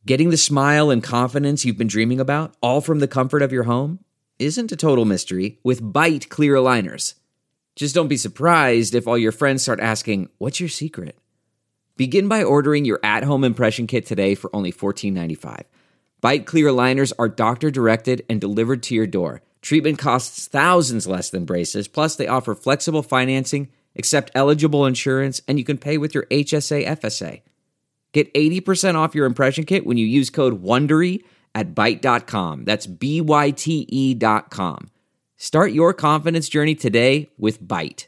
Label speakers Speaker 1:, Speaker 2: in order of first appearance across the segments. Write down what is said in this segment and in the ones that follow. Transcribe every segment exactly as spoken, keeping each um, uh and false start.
Speaker 1: Getting the smile and confidence you've been dreaming about, all from the comfort of your home, isn't a total mystery with Byte clear aligners. Just don't be surprised if all your friends start asking, "What's your secret?" Begin by ordering your at-home impression kit today for only fourteen ninety-five. Byte clear aligners are doctor-directed and delivered to your door. Treatment costs thousands less than braces, plus they offer flexible financing, accept eligible insurance, and you can pay with your H S A F S A. Get eighty percent off your impression kit when you use code WONDERY at byte dot com. That's B Y T E dot com. Start your confidence journey today with Byte.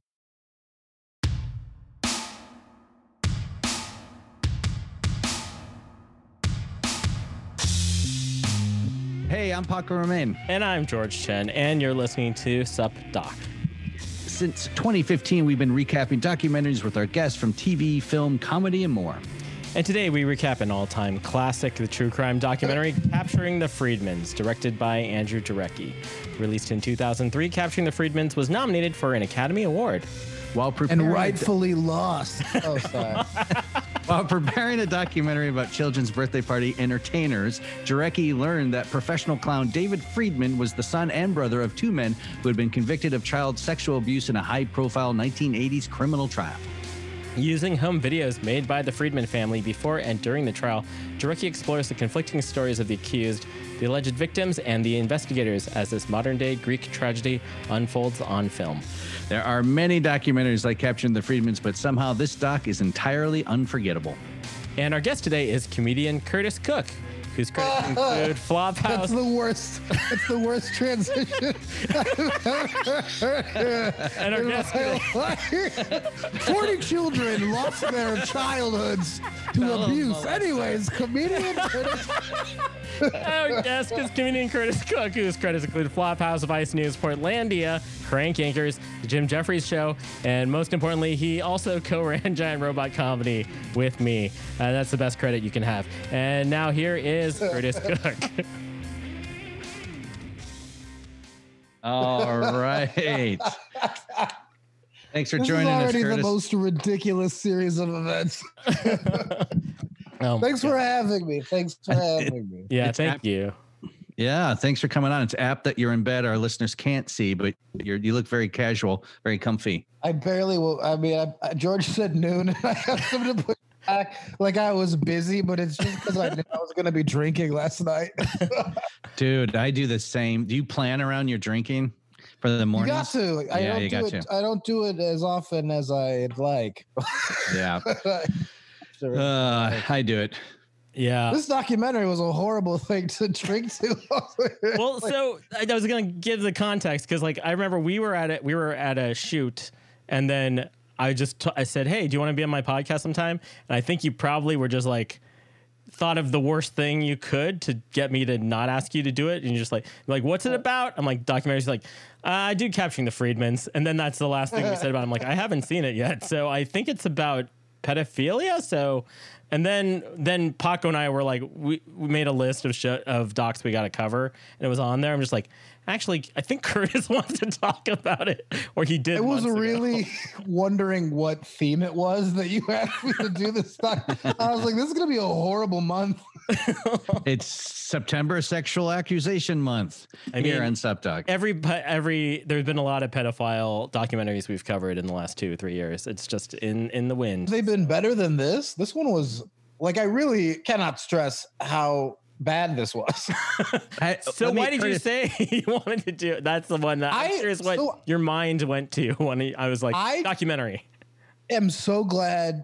Speaker 2: Hey, I'm Paco Romain.
Speaker 3: And I'm George Chen, and you're listening to Sup Doc.
Speaker 2: Since twenty fifteen, we've been recapping documentaries with our guests from T V, film, comedy, and more.
Speaker 3: And today we recap an all-time classic, the true crime documentary Capturing the Friedmans, directed by Andrew Jarecki. Released in two thousand three, Capturing the Friedmans was nominated for an Academy Award.
Speaker 2: While preparing
Speaker 4: and rightfully lost. Oh, sorry.
Speaker 2: While preparing a documentary about children's birthday party entertainers, Jarecki learned that professional clown David Friedman was the son and brother of two men who had been convicted of child sexual abuse in a high-profile nineteen eighties criminal trial.
Speaker 3: Using home videos made by the Friedman family before and during the trial, Jarecki explores the conflicting stories of the accused, the alleged victims, and the investigators as this modern-day Greek tragedy unfolds on film.
Speaker 2: There are many documentaries like Capturing the Friedmans, but somehow this doc is entirely unforgettable.
Speaker 3: And our guest today is comedian Curtis Cook, whose credits include Flophouse.
Speaker 4: That's the worst. That's the worst transition I've ever heard.
Speaker 3: And our guest today.
Speaker 4: forty children lost their childhoods to abuse. Anyways, comedian Curtis.
Speaker 3: Our guest is comedian Curtis Cook, whose credits include Flophouse, Vice News, Portlandia, Crank Anchors, The Jim Jeffries Show, and most importantly, he also co-ran Giant Robot Comedy with me. Uh, that's the best credit you can have. And now here is Curtis Cook.
Speaker 2: All right. Thanks for
Speaker 4: this
Speaker 2: joining
Speaker 4: is
Speaker 2: us,
Speaker 4: already
Speaker 2: Curtis.
Speaker 4: the most ridiculous series of events.
Speaker 3: Oh
Speaker 4: Thanks
Speaker 3: God.
Speaker 4: for having me. Thanks for having me.
Speaker 3: Yeah,
Speaker 2: It's
Speaker 3: thank
Speaker 2: apt-
Speaker 3: you.
Speaker 2: Yeah, thanks for coming on. It's apt that you're in bed. Our listeners can't see, but you're, you look very casual, very comfy.
Speaker 4: I barely will. I mean, I, I, George said noon, and I asked him to put back like I was busy, but it's just because I knew I was going to be drinking last night.
Speaker 2: Dude, I do the same. Do you plan around your drinking for the
Speaker 4: You
Speaker 2: morning?
Speaker 4: got to. I
Speaker 2: Yeah,
Speaker 4: don't
Speaker 2: you
Speaker 4: do
Speaker 2: got
Speaker 4: it.
Speaker 2: to.
Speaker 4: I don't do it as often as I'd like.
Speaker 2: Yeah. Uh, I do it.
Speaker 3: Yeah.
Speaker 4: This documentary was a horrible thing to drink to.
Speaker 3: Well, so I I was gonna give the context because, like, I remember we were at it. We were at a shoot, and then I just t- I said, "Hey, do you want to be on my podcast sometime?" And I think you probably were just like thought of the worst thing you could to get me to not ask you to do it, and you're just like, "Like, what's it about?" I'm like, "Documentaries." Like, uh, I do Capturing the Friedmans, and then that's the last thing we said about it. I'm like, I haven't seen it yet, so I think it's about pedophilia. So. And then, then Paco and I were like, we, we made a list of sh- of docs we got to cover, and it was on there. I'm just like, actually, I think Curtis wants to talk about it, or he did.
Speaker 4: I was
Speaker 3: months ago.
Speaker 4: really wondering what theme it was that you asked me to do this stuff. I was like, this is going to be a horrible month.
Speaker 2: It's September Sexual Accusation Month
Speaker 3: I
Speaker 2: here
Speaker 3: mean,
Speaker 2: on SupDoc.
Speaker 3: Every pe- every there's been a lot of pedophile documentaries we've covered in the last two or three years. It's just in in the wind.
Speaker 4: They've been better than this. This one was like, I really cannot stress how bad this was.
Speaker 2: I-
Speaker 3: So
Speaker 2: let me-
Speaker 3: why did you
Speaker 2: Curtis,
Speaker 3: say you wanted to do it? That's the one that I'm
Speaker 4: I-
Speaker 3: curious what
Speaker 4: so-
Speaker 3: your mind went to when I was like,
Speaker 4: I-
Speaker 3: documentary.
Speaker 4: am so glad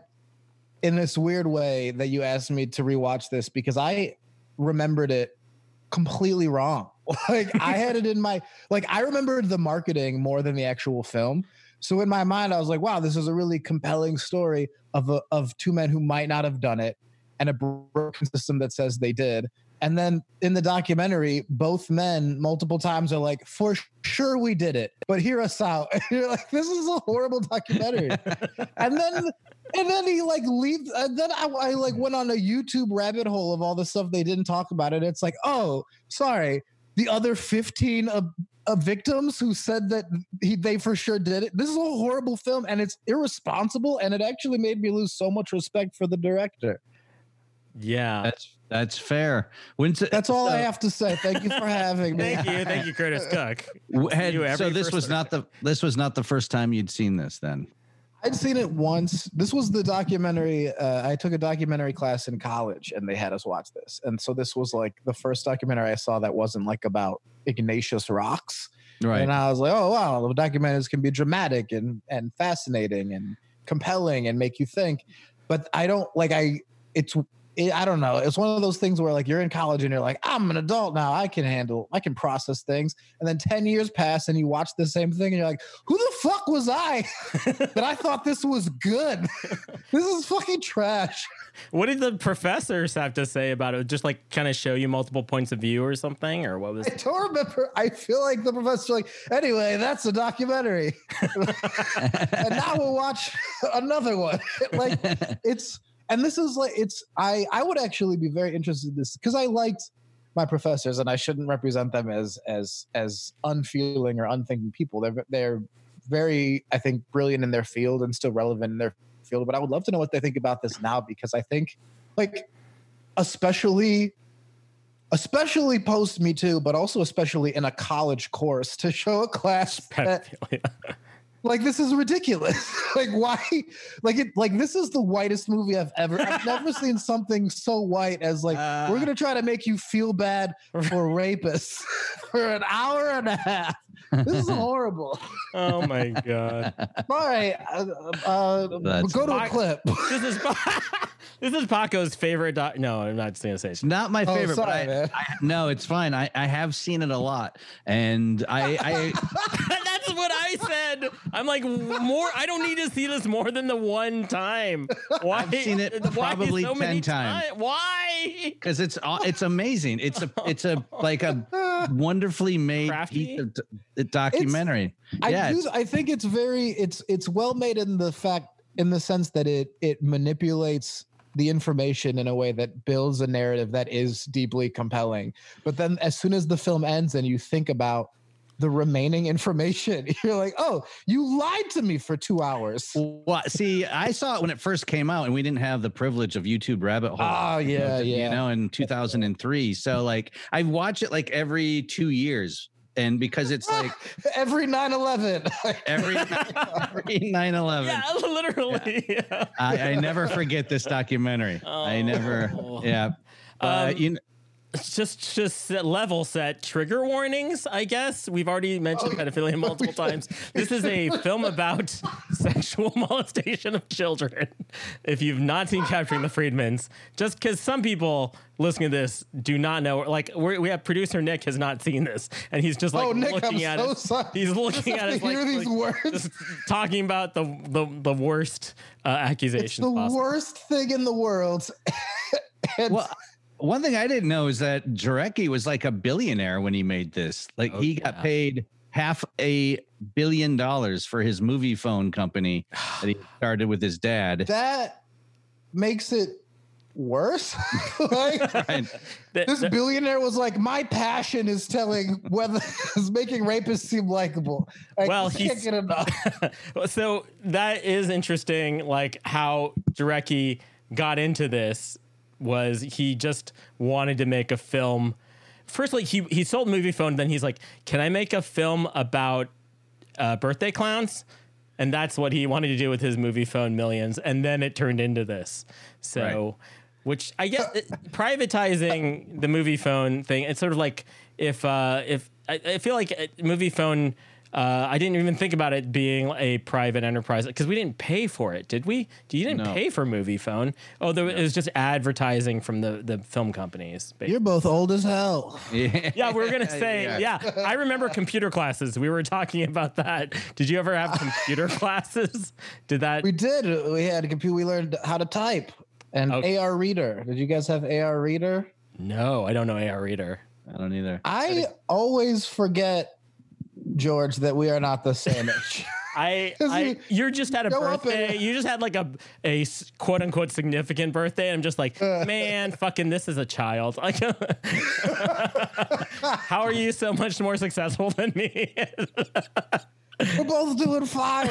Speaker 4: in this weird way that you asked me to rewatch this because I remembered it completely wrong. Like I had it in my, like I remembered the marketing more than the actual film. So in my mind, I was like, wow, this is a really compelling story of a, of two men who might not have done it and a broken system that says they did. And then in the documentary, both men multiple times are like, for sure we did it, but hear us out. And you're like, this is a horrible documentary. and then and then he like leaves. And then I, I like went on a YouTube rabbit hole of all the stuff they didn't talk about. And it's like, oh, sorry. The other fifteen of, of victims who said that he, they for sure did it. This is a horrible film and it's irresponsible. And it actually made me lose so much respect for the director.
Speaker 3: Yeah.
Speaker 2: That's that's fair. When's it,
Speaker 4: That's all
Speaker 2: so,
Speaker 4: I have to say. Thank you for having me.
Speaker 3: Thank you. Thank you, Curtis Cook.
Speaker 2: had-
Speaker 3: You every
Speaker 2: so this
Speaker 3: first
Speaker 2: was not the this was not the first time you'd seen this then.
Speaker 4: I'd seen it once. This was the documentary. Uh, I took a documentary class in college, and they had us watch this. And so this was like the first documentary I saw that wasn't like about Ignatius Rocks.
Speaker 2: Right.
Speaker 4: And I was like, oh wow, the documentaries can be dramatic and and fascinating and compelling and make you think. But I don't like I. It's it, I don't know. It's one of those things where like you're in college and you're like, I'm an adult now. I can handle. I can process things. And then ten years pass and you watch the same thing and you're like, who the fuck was I that I thought this was good? This is fucking trash.
Speaker 3: What did the professors have to say about it? Just like kind of show you multiple points of view or something, or what was?
Speaker 4: I don't remember. I feel like the professor's like, anyway, that's a documentary, and now we'll watch another one. Like it's, and this is like it's. I I would actually be very interested in this because I liked my professors, and I shouldn't represent them as as as unfeeling or unthinking people. They're they're very, I think, brilliant in their field and still relevant in their field. But I would love to know what they think about this now because I think, like, especially. Especially post Me Too, but also especially in a college course to show a class that, like, this is ridiculous. Like, why? Like, it, like, this is the whitest movie I've ever. I've never seen something so white as like uh, we're gonna try to make you feel bad for rapists for an hour and a half. This is horrible.
Speaker 3: Oh my god!
Speaker 4: All right, uh, uh, go to a clip.
Speaker 3: This is this is Paco's favorite. Doc- no, I'm not going to say. So.
Speaker 2: Not my favorite.
Speaker 4: Oh, sorry,
Speaker 2: but I, I, no, it's fine. I, I have seen it a lot, and I. I
Speaker 3: That's what I said. I'm like more. I don't need to see this more than the one time. Why?
Speaker 2: I've seen it probably so ten times.
Speaker 3: times. Why?
Speaker 2: Because it's it's amazing. It's a it's a like a wonderfully made
Speaker 3: Crafty?
Speaker 2: piece of d- documentary.
Speaker 4: I
Speaker 2: yeah,
Speaker 4: do, I think it's very it's it's well made in the fact in the sense that it it manipulates the information in a way that builds a narrative that is deeply compelling. But then as soon as the film ends and you think about the remaining information, you're like, oh, you lied to me for two hours.
Speaker 2: Well, see, I saw it when it first came out, and we didn't have the privilege of YouTube Rabbit Hole.
Speaker 4: Oh, yeah,
Speaker 2: you know,
Speaker 4: yeah.
Speaker 2: You know, in two thousand three. So, like, I watch it like every two years. And because it's like
Speaker 4: every nine eleven,
Speaker 2: every every nine eleven,
Speaker 3: Yeah, literally.
Speaker 2: Yeah.
Speaker 3: Yeah.
Speaker 2: I, I never forget this documentary.
Speaker 3: Oh.
Speaker 2: I never, yeah. Uh,
Speaker 3: Um,
Speaker 2: you know,
Speaker 3: Just, just level set trigger warnings. I guess we've already mentioned
Speaker 4: Oh,
Speaker 3: pedophilia multiple times. This is a film about sexual molestation of children. If you've not seen Capturing the Friedmans, just because some people listening to this do not know, like we're, we have producer Nick has not seen this, and he's just like
Speaker 4: oh, Nick,
Speaker 3: looking
Speaker 4: I'm
Speaker 3: at
Speaker 4: so
Speaker 3: it.
Speaker 4: sorry.
Speaker 3: He's looking at
Speaker 4: to
Speaker 3: it like,
Speaker 4: hear these
Speaker 3: like
Speaker 4: words.
Speaker 3: just talking about the the, the worst uh, accusations.
Speaker 4: It's the
Speaker 3: possible.
Speaker 4: worst thing in the world. And
Speaker 2: well, one thing I didn't know is that Jarecki was like a billionaire when he made this. Like
Speaker 3: Oh,
Speaker 2: he
Speaker 3: yeah.
Speaker 2: got paid half a billion dollars for his movie phone company that he started with his dad.
Speaker 4: that makes it worse. Like,
Speaker 2: Right.
Speaker 3: The-
Speaker 4: this
Speaker 3: the-
Speaker 4: billionaire was like, my passion is telling whether is making rapists seem likable. I
Speaker 3: Well,
Speaker 4: just can't
Speaker 3: he's-
Speaker 4: get enough.
Speaker 3: So that is interesting, like how Jarecki got into this was he just wanted to make a film. Firstly, he he sold Movie Phone, then he's like, can I make a film about uh, birthday clowns? And that's what he wanted to do with his Movie Phone Millions. And then it turned into this. So,
Speaker 2: Right.
Speaker 3: which I guess privatizing the Movie Phone thing, it's sort of like if, uh, if I, I feel like uh, Movie Phone, uh, I didn't even think about it being a private enterprise because we didn't pay for it, did we? You didn't
Speaker 2: No.
Speaker 3: pay for Movie Phone. Oh, there, it was just advertising from the, the film companies.
Speaker 4: You're both old as hell.
Speaker 2: Yeah.
Speaker 3: Yeah, we were gonna say, yeah.
Speaker 2: Yeah.
Speaker 3: I remember computer classes. We were talking about that. Did you ever have computer classes? Did that?
Speaker 4: We did. We had a computer. We learned how to type and
Speaker 3: Okay.
Speaker 4: A R Reader. Did you guys have A R Reader?
Speaker 3: No, I don't know A R Reader.
Speaker 2: I don't either.
Speaker 4: I always forget, George, that we are not the same age.
Speaker 3: I,
Speaker 4: 'Cause
Speaker 3: I
Speaker 4: you
Speaker 3: you're just had a
Speaker 4: go up
Speaker 3: birthday.
Speaker 4: and-
Speaker 3: You just had like a a s- quote unquote significant birthday. I'm just like, man, fucking this is a child. Like, how are you so much more successful than me?
Speaker 4: We're both doing fine.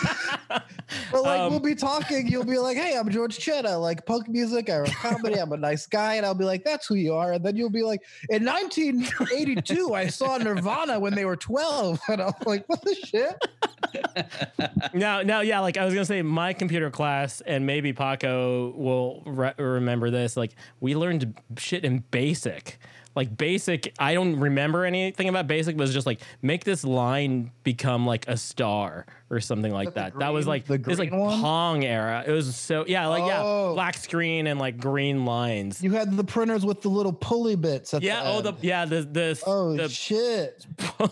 Speaker 4: But like
Speaker 3: Um,
Speaker 4: we'll be talking, you'll be like, "Hey, I'm George Chet. I like punk music. I write comedy. I'm a nice guy." And I'll be like, "That's who you are." And then you'll be like, "In nineteen eighty-two, I saw Nirvana when they were twelve." And I'm like, "What the shit?"
Speaker 3: Now, now, yeah, like I was gonna say, my computer class, and maybe Paco will re- remember this. Like, we learned shit in BASIC. Like BASIC, I don't remember anything about BASIC, but it was just like make this line become like a star or something like that.
Speaker 4: the
Speaker 3: That was
Speaker 4: green-
Speaker 3: like
Speaker 4: the
Speaker 3: this like
Speaker 4: green one?
Speaker 3: Pong era. It was so yeah, like yeah,
Speaker 4: Oh.
Speaker 3: black screen and like green lines.
Speaker 4: You had the printers with the little pulley bits. At
Speaker 3: Yeah.
Speaker 4: the
Speaker 3: Oh, the
Speaker 4: end.
Speaker 3: yeah the the
Speaker 4: Oh
Speaker 3: the.
Speaker 4: shit!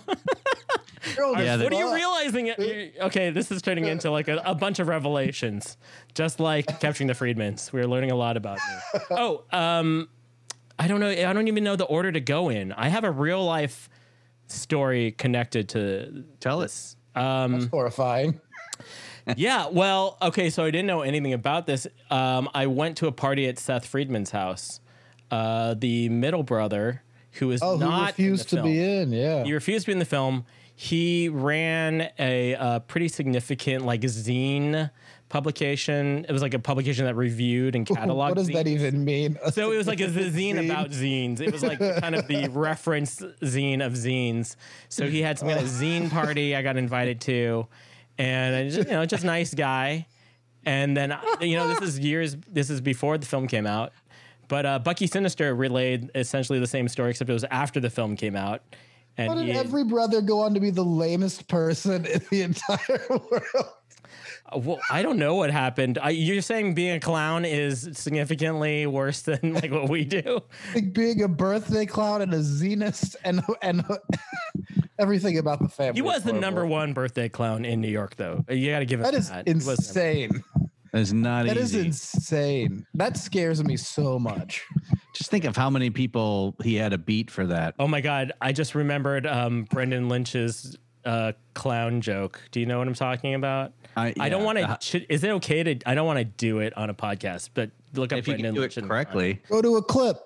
Speaker 4: Girl,
Speaker 2: Yeah,
Speaker 4: this
Speaker 3: What are you
Speaker 4: fuck.
Speaker 3: realizing? You're- Okay, this is turning into like a, a bunch of revelations, just like Capturing the Freedmans. We're learning a lot about me. Oh, um, I don't know. I don't even know the order to go in. I have a real life story connected to
Speaker 2: Tell
Speaker 3: this.
Speaker 4: That's horrifying.
Speaker 3: Yeah, well, okay, so I didn't know anything about this. Um, I went to a party at Seth Friedman's house. Uh, the middle brother, who is
Speaker 4: Oh, who
Speaker 3: not
Speaker 4: refused
Speaker 3: in the
Speaker 4: to be
Speaker 3: film.
Speaker 4: in? Yeah.
Speaker 3: He refused to be in the film. He ran a, uh pretty significant like zine publication. It was like a publication that reviewed and cataloged.
Speaker 4: What does
Speaker 3: zines.
Speaker 4: that even mean?
Speaker 3: So it was like a z- zine
Speaker 4: Zine?
Speaker 3: about zines. It was like kind of the reference zine of zines. So he had some kind of zine party I got invited to, and I just, you know, just nice guy. And then you know, this is years. This is before the film came out. But uh, Bucky Sinister relayed essentially the same story, except it was after the film came out. And
Speaker 4: Why did
Speaker 3: he,
Speaker 4: every brother go on to be the lamest person in the entire world?
Speaker 3: well, I don't know what happened. I, you're saying being a clown is significantly worse than like what we do?
Speaker 4: Like being a birthday clown and a zenist and and everything about the family.
Speaker 3: He was
Speaker 4: is
Speaker 3: the number
Speaker 4: horrible.
Speaker 3: one birthday clown in New York, though. You got to give it
Speaker 4: That is
Speaker 3: that. He was number-
Speaker 4: insane.
Speaker 2: It's not
Speaker 4: That is
Speaker 2: easy.
Speaker 4: insane. That scares me so much.
Speaker 2: Just think of how many people he had to beat for that.
Speaker 3: Oh my God! I just remembered um, Brendan Lynch's uh, clown joke. Do you know what I'm talking about?
Speaker 2: I-
Speaker 3: I don't
Speaker 2: yeah.
Speaker 3: want
Speaker 2: Uh,
Speaker 3: to. Is it okay to? I don't want to do it on a podcast, but look up
Speaker 2: If you
Speaker 3: Brendan
Speaker 2: can do
Speaker 3: Lynch.
Speaker 2: it
Speaker 3: and-
Speaker 2: correctly,
Speaker 4: Go to a clip.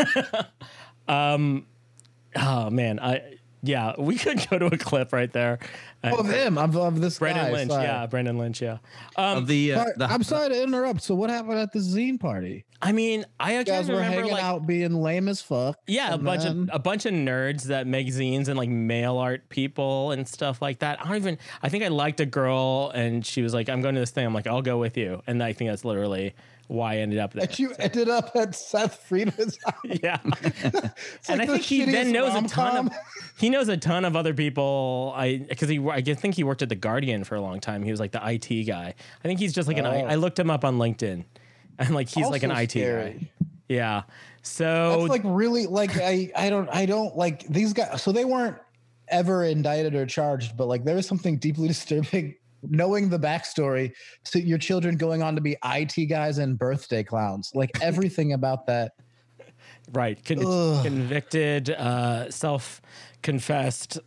Speaker 3: Oh man, I yeah, we could go to a clip right there. Uh,
Speaker 4: Of him, of, of this
Speaker 3: Brendan
Speaker 4: guy.
Speaker 3: Lynch,
Speaker 4: sorry.
Speaker 3: yeah, Brendan Lynch, yeah. Um,
Speaker 2: of the, uh,
Speaker 4: Sorry,
Speaker 2: the
Speaker 4: I'm sorry to interrupt. So what happened at the zine party?
Speaker 3: I mean, I
Speaker 4: You
Speaker 3: can't
Speaker 4: guys were
Speaker 3: remember
Speaker 4: hanging
Speaker 3: like
Speaker 4: out being lame as fuck.
Speaker 3: yeah, a
Speaker 4: and
Speaker 3: bunch
Speaker 4: then-
Speaker 3: of a bunch of nerds that make zines and like mail art people and stuff like that. I don't even. I think I liked a girl and she was like, "I'm going to this thing." I'm like, "I'll go with you," and I think that's literally why I ended up there.
Speaker 4: And you ended up at Seth Friedman's house.
Speaker 3: Yeah,
Speaker 4: It's
Speaker 3: and
Speaker 4: like
Speaker 3: I
Speaker 4: the
Speaker 3: think he then
Speaker 4: shittiest
Speaker 3: knows a ton
Speaker 4: rom-com.
Speaker 3: of he knows a ton of other people. I because he I think he worked at the Guardian for a long time. He was like the I T guy. I think he's just like an I,
Speaker 4: Oh.
Speaker 3: I looked him up on LinkedIn, and like he's like an
Speaker 4: Also
Speaker 3: I T guy.
Speaker 4: scary.
Speaker 3: Yeah. So
Speaker 4: That's like really like I I don't I don't like these guys. So they weren't ever indicted or charged, but like there is something deeply disturbing knowing the backstory to your children going on to be I T guys and birthday clowns. Like everything about that.
Speaker 3: right, con-
Speaker 4: Ugh.
Speaker 3: convicted, uh, self-confessed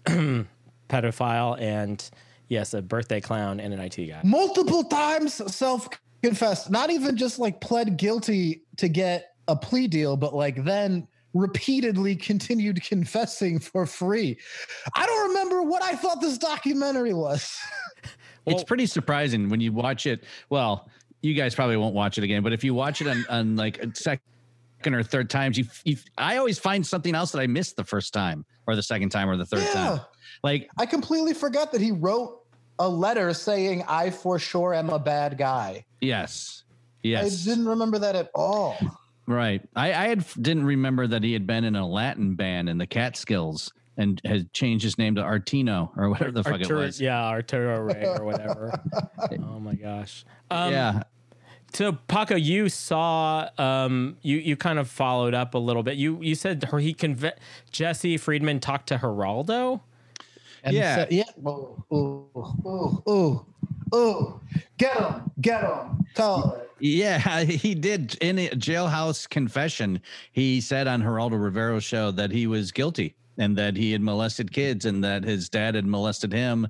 Speaker 3: pedophile, and yes, a birthday clown and an I T guy.
Speaker 4: Multiple times self-confessed, not even just like pled guilty to get a plea deal, but like then repeatedly continued confessing for free. I don't remember what I thought this documentary was.
Speaker 2: it's
Speaker 3: Well-
Speaker 2: pretty surprising when you watch it. Well, you guys probably won't watch it again, but if you watch it on, on like a second or third times, you, you I always find something else that I missed the first time or the second time or the third
Speaker 4: Yeah.
Speaker 2: time. Like,
Speaker 4: I completely forgot that he wrote a letter saying, "I for sure am a bad guy."
Speaker 2: yes, yes,
Speaker 4: I didn't remember that at all.
Speaker 2: right. I, I had didn't remember that he had been in a Latin band in the Catskills and had changed his name to Artino or whatever the fuck it
Speaker 3: Arturo,
Speaker 2: was.
Speaker 3: yeah, Arturo Ray or whatever. Oh my gosh. Um,
Speaker 2: yeah.
Speaker 3: So Paco, you saw, um, you you kind of followed up a little bit. You you said her, he conv- Jesse Friedman talked to Geraldo.
Speaker 4: And
Speaker 2: Yeah.
Speaker 4: said- yeah. Ooh, ooh, ooh, ooh, ooh. Get him, get him. Call it.
Speaker 2: Yeah, he did in a jailhouse confession. He said on Geraldo Rivero's show that he was guilty and that he had molested kids and that his dad had molested him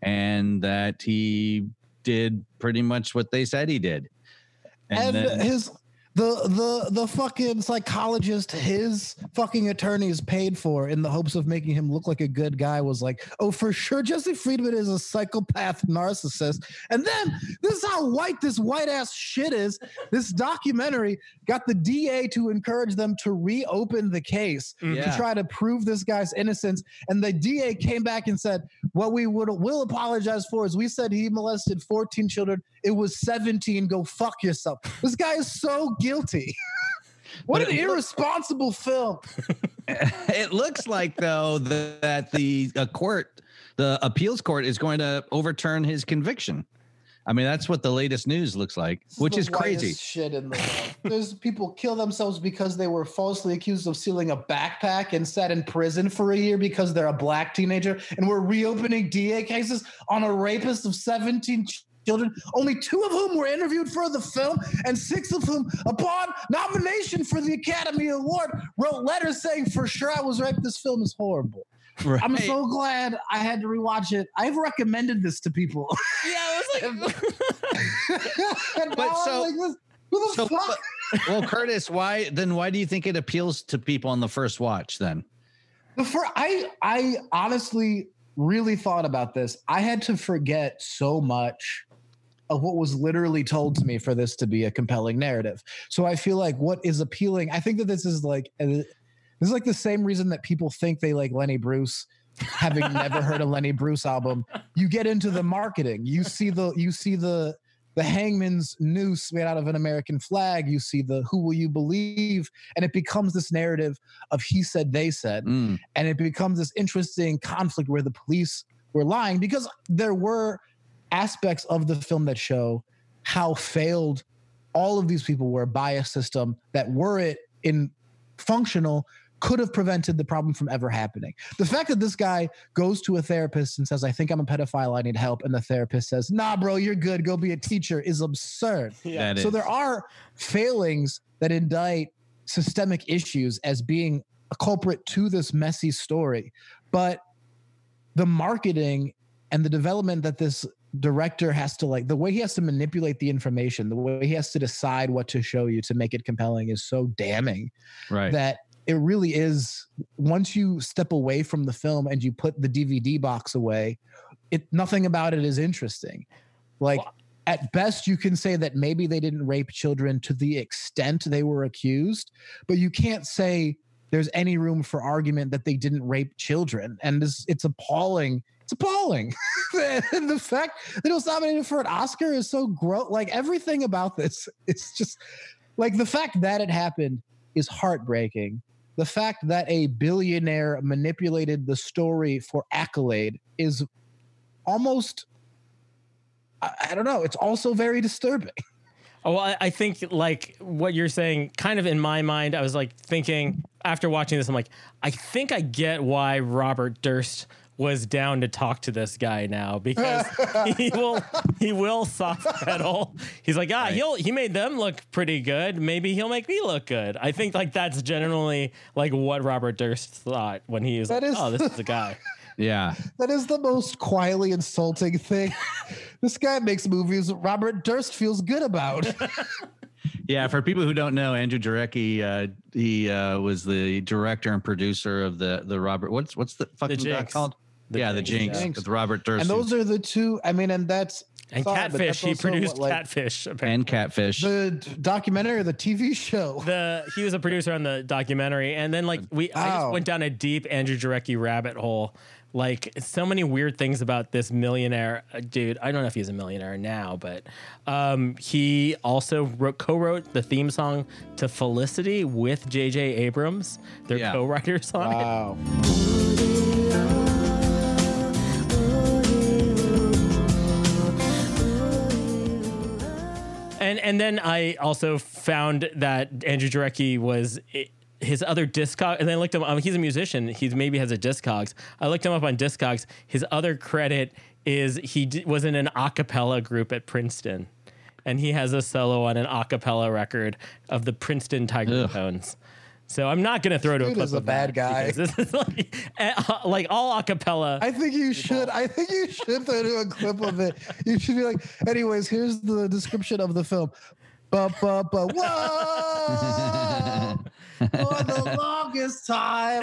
Speaker 2: and that he did pretty much what they said he did.
Speaker 4: And
Speaker 2: then-
Speaker 4: his the the the fucking psychologist his fucking attorneys paid for in the hopes of making him look like a good guy was like, oh, for sure, Jesse Friedman is a psychopath narcissist. And then this is how white this white ass shit is. This documentary got the D A to encourage them to reopen the case
Speaker 2: Yeah.
Speaker 4: to try to prove this guy's innocence. And the D A came back and said, what we would will apologize for is we said he molested fourteen children. It was seventeen. Go fuck yourself. This guy is so guilty. What
Speaker 2: But
Speaker 4: an
Speaker 2: it look-
Speaker 4: irresponsible film.
Speaker 2: It looks like though the, that the uh, court, the appeals court, is going to overturn his conviction. I mean, that's what the latest news looks like,
Speaker 4: This
Speaker 2: which
Speaker 4: the
Speaker 2: is crazy.
Speaker 4: whitest Shit in the world. There's people kill themselves because they were falsely accused of stealing a backpack and sat in prison for a year because they're a black teenager. And we're reopening D A cases on a rapist of seventeen ch- children, only two of whom were interviewed for the film, and six of whom, upon nomination for the Academy Award, wrote letters saying, for sure I was raped. This film is horrible.
Speaker 2: Right.
Speaker 4: I'm so glad I had to rewatch it. I've recommended this to people.
Speaker 3: Yeah, I was like,
Speaker 4: And
Speaker 2: But
Speaker 4: now I'm
Speaker 2: so-
Speaker 4: like, this- who the
Speaker 2: So,
Speaker 4: fuck?
Speaker 2: well, Curtis, why then? Why do you think it appeals to people on the first watch? Then,
Speaker 4: The fir- I I honestly really thought about this. I had to forget so much of what was literally told to me for this to be a compelling narrative. So I feel like what is appealing, I think that this is like uh, this is like the same reason that people think they like Lenny Bruce, having never heard a Lenny Bruce album. You get into the marketing. You see the you see the the hangman's noose made out of an American flag. You see the who will you believe, and it becomes this narrative of he said, they said.
Speaker 2: Mm,
Speaker 4: And it becomes this interesting conflict where the police were lying, because there were aspects of the film that show how failed all of these people were by a system that, were it in functional, could have prevented the problem from ever happening. The fact that this guy goes to a therapist and says, I think I'm a pedophile, I need help, and the therapist says, nah, bro, you're good, go be a teacher, is absurd.
Speaker 3: yeah.
Speaker 2: that
Speaker 4: So
Speaker 2: is-
Speaker 4: there are failings that indict systemic issues as being a culprit to this messy story. But the marketing and the development that this director has to, like, the way he has to manipulate the information, the way he has to decide what to show you to make it compelling is so damning
Speaker 2: right.
Speaker 4: that it really is, once you step away from the film and you put the D V D box away, it nothing about it is interesting. Like,
Speaker 3: Well,
Speaker 4: at best, you can say that maybe they didn't rape children to the extent they were accused, but you can't say there's any room for argument that they didn't rape children. And this, it's appalling. It's appalling. And the fact that it was nominated for an Oscar is so gross. Like, everything about this is just, like, the fact that it happened is heartbreaking. The fact that a billionaire manipulated the story for accolade is almost, I, I don't know, it's also very disturbing.
Speaker 3: Oh, well, I, I think like what you're saying, kind of in my mind, I was like thinking after watching this, I'm like, I think I get why Robert Durst was down to talk to this guy now, because he will he will soft pedal. He's like, ah,
Speaker 2: Right.
Speaker 3: he'll he made them look pretty good. Maybe he'll make me look good. I think like that's generally like what Robert Durst thought when he was
Speaker 4: That
Speaker 3: like,
Speaker 4: is-
Speaker 3: oh, this is the guy.
Speaker 2: Yeah.
Speaker 4: That is the most quietly insulting thing. This guy makes movies Robert Durst feels good about.
Speaker 2: Yeah, for people who don't know, Andrew Jarecki, uh, he uh, was the director and producer of the the Robert. What's what's the fucking doc
Speaker 3: Jinx.
Speaker 2: called?
Speaker 3: The
Speaker 2: yeah, the
Speaker 3: Jinx,
Speaker 2: Jinx
Speaker 4: yeah.
Speaker 2: with Robert Durst
Speaker 4: And those are the two, I mean, and that's
Speaker 3: And
Speaker 4: fine, but
Speaker 3: Catfish,
Speaker 4: that's
Speaker 3: he
Speaker 4: also
Speaker 3: produced
Speaker 4: what, like,
Speaker 3: Catfish. Apparently.
Speaker 2: and Catfish.
Speaker 4: the d- documentary or the T V show.
Speaker 3: the he was a producer on the documentary, and then like we I just
Speaker 4: Wow.
Speaker 3: went down a deep Andrew Jarecki rabbit hole. Like, so many weird things about this millionaire uh, dude. I don't know if he's a millionaire now, but um, he also wrote, co-wrote the theme song to Felicity with J J Abrams. They're
Speaker 2: Yeah.
Speaker 3: co-writers on it.
Speaker 4: Wow.
Speaker 3: And and then I also found that Andrew Jarecki was his other Discog, and then I looked him up. He's a musician. He maybe has a Discogs. I looked him up on Discogs. His other credit is he d- was in an a cappella group at Princeton, and he has a solo on an a cappella record of the Princeton Tiger
Speaker 2: Ugh.
Speaker 3: Tones. So I'm not going to throw to a
Speaker 4: Dude
Speaker 3: clip
Speaker 4: is a
Speaker 3: of
Speaker 4: bad
Speaker 3: that
Speaker 4: guy.
Speaker 3: because This is like, uh, like all a cappella.
Speaker 4: I think you should. I think you should throw to a clip of it. You should be like, anyways, here's the description of the film. Ba, ba, ba, whoa! For the longest time.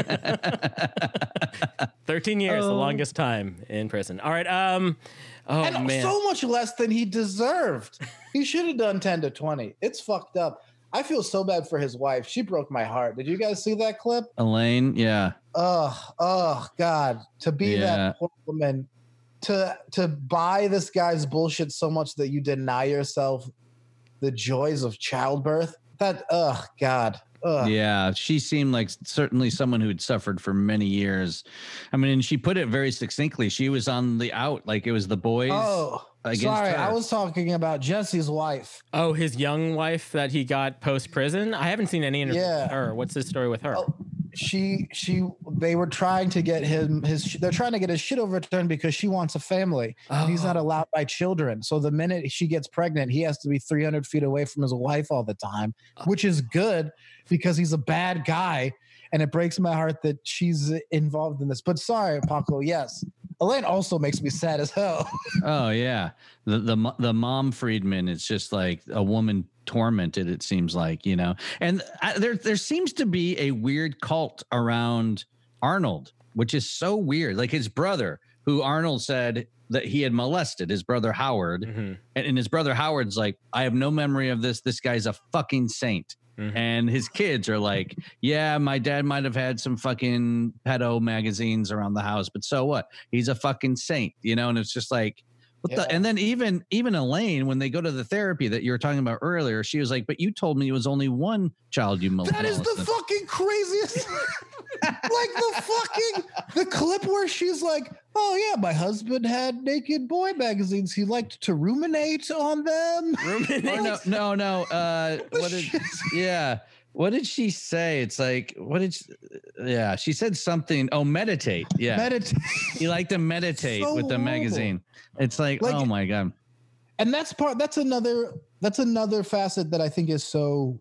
Speaker 3: thirteen years, oh. the longest time in prison. All right. Um, oh,
Speaker 4: and
Speaker 3: man.
Speaker 4: so much less than he deserved. He should have done ten to twenty. It's fucked up. I feel so bad for his wife. She broke my heart. Did you guys see that clip?
Speaker 2: Elaine, yeah.
Speaker 4: Oh, oh, God. To be
Speaker 2: yeah.
Speaker 4: that poor woman, to to buy this guy's bullshit so much that you deny yourself the joys of childbirth. That, oh, God. Ugh.
Speaker 2: Yeah, she seemed like certainly someone who'd suffered for many years. I mean, and she put it very succinctly. She was on the out, like it was the boys.
Speaker 4: Oh, sorry.
Speaker 2: Her.
Speaker 4: I was talking about Jesse's wife.
Speaker 3: Oh, his young wife that he got post prison. I haven't seen any interview
Speaker 4: yeah.
Speaker 3: with her. What's his story with her?
Speaker 4: Oh, she, she, they were trying to get him his. They're trying to get his shit overturned because she wants a family. Oh. And he's not allowed by children. So the minute she gets pregnant, he has to be three hundred feet away from his wife all the time, which is good because he's a bad guy. And it breaks my heart that she's involved in this. But sorry, Paco. Yes. Elaine also makes me sad as hell.
Speaker 2: Oh yeah, the the the mom Friedman is just like a woman tormented. It seems like, you know, and I, there there seems to be a weird cult around Arnold, which is so weird. Like his brother, who Arnold said that he had molested, his brother Howard, mm-hmm. and, and his brother Howard's like, I have no memory of this. This guy's a fucking saint. Mm-hmm. And his kids are like, yeah, my dad might have had some fucking pedo magazines around the house, but so what? He's a fucking saint, you know? And it's just like, what yeah. the? And then even even Elaine, when they go to the therapy that you were talking about earlier, she was like, but you told me it was only one child you molested.
Speaker 4: That is the fucking craziest. Like the fucking, the clip where she's like, oh yeah, my husband had naked boy magazines. He liked to ruminate on them.
Speaker 3: Ruminate?
Speaker 2: Oh, no, no, no. Uh, what did, yeah. What did she say? It's like, what did she, yeah, she said something. Oh, meditate. Yeah.
Speaker 4: Meditate.
Speaker 2: You like to meditate so with the magazine. It's like, like, oh my God.
Speaker 4: And that's part, that's another, that's another facet that I think is so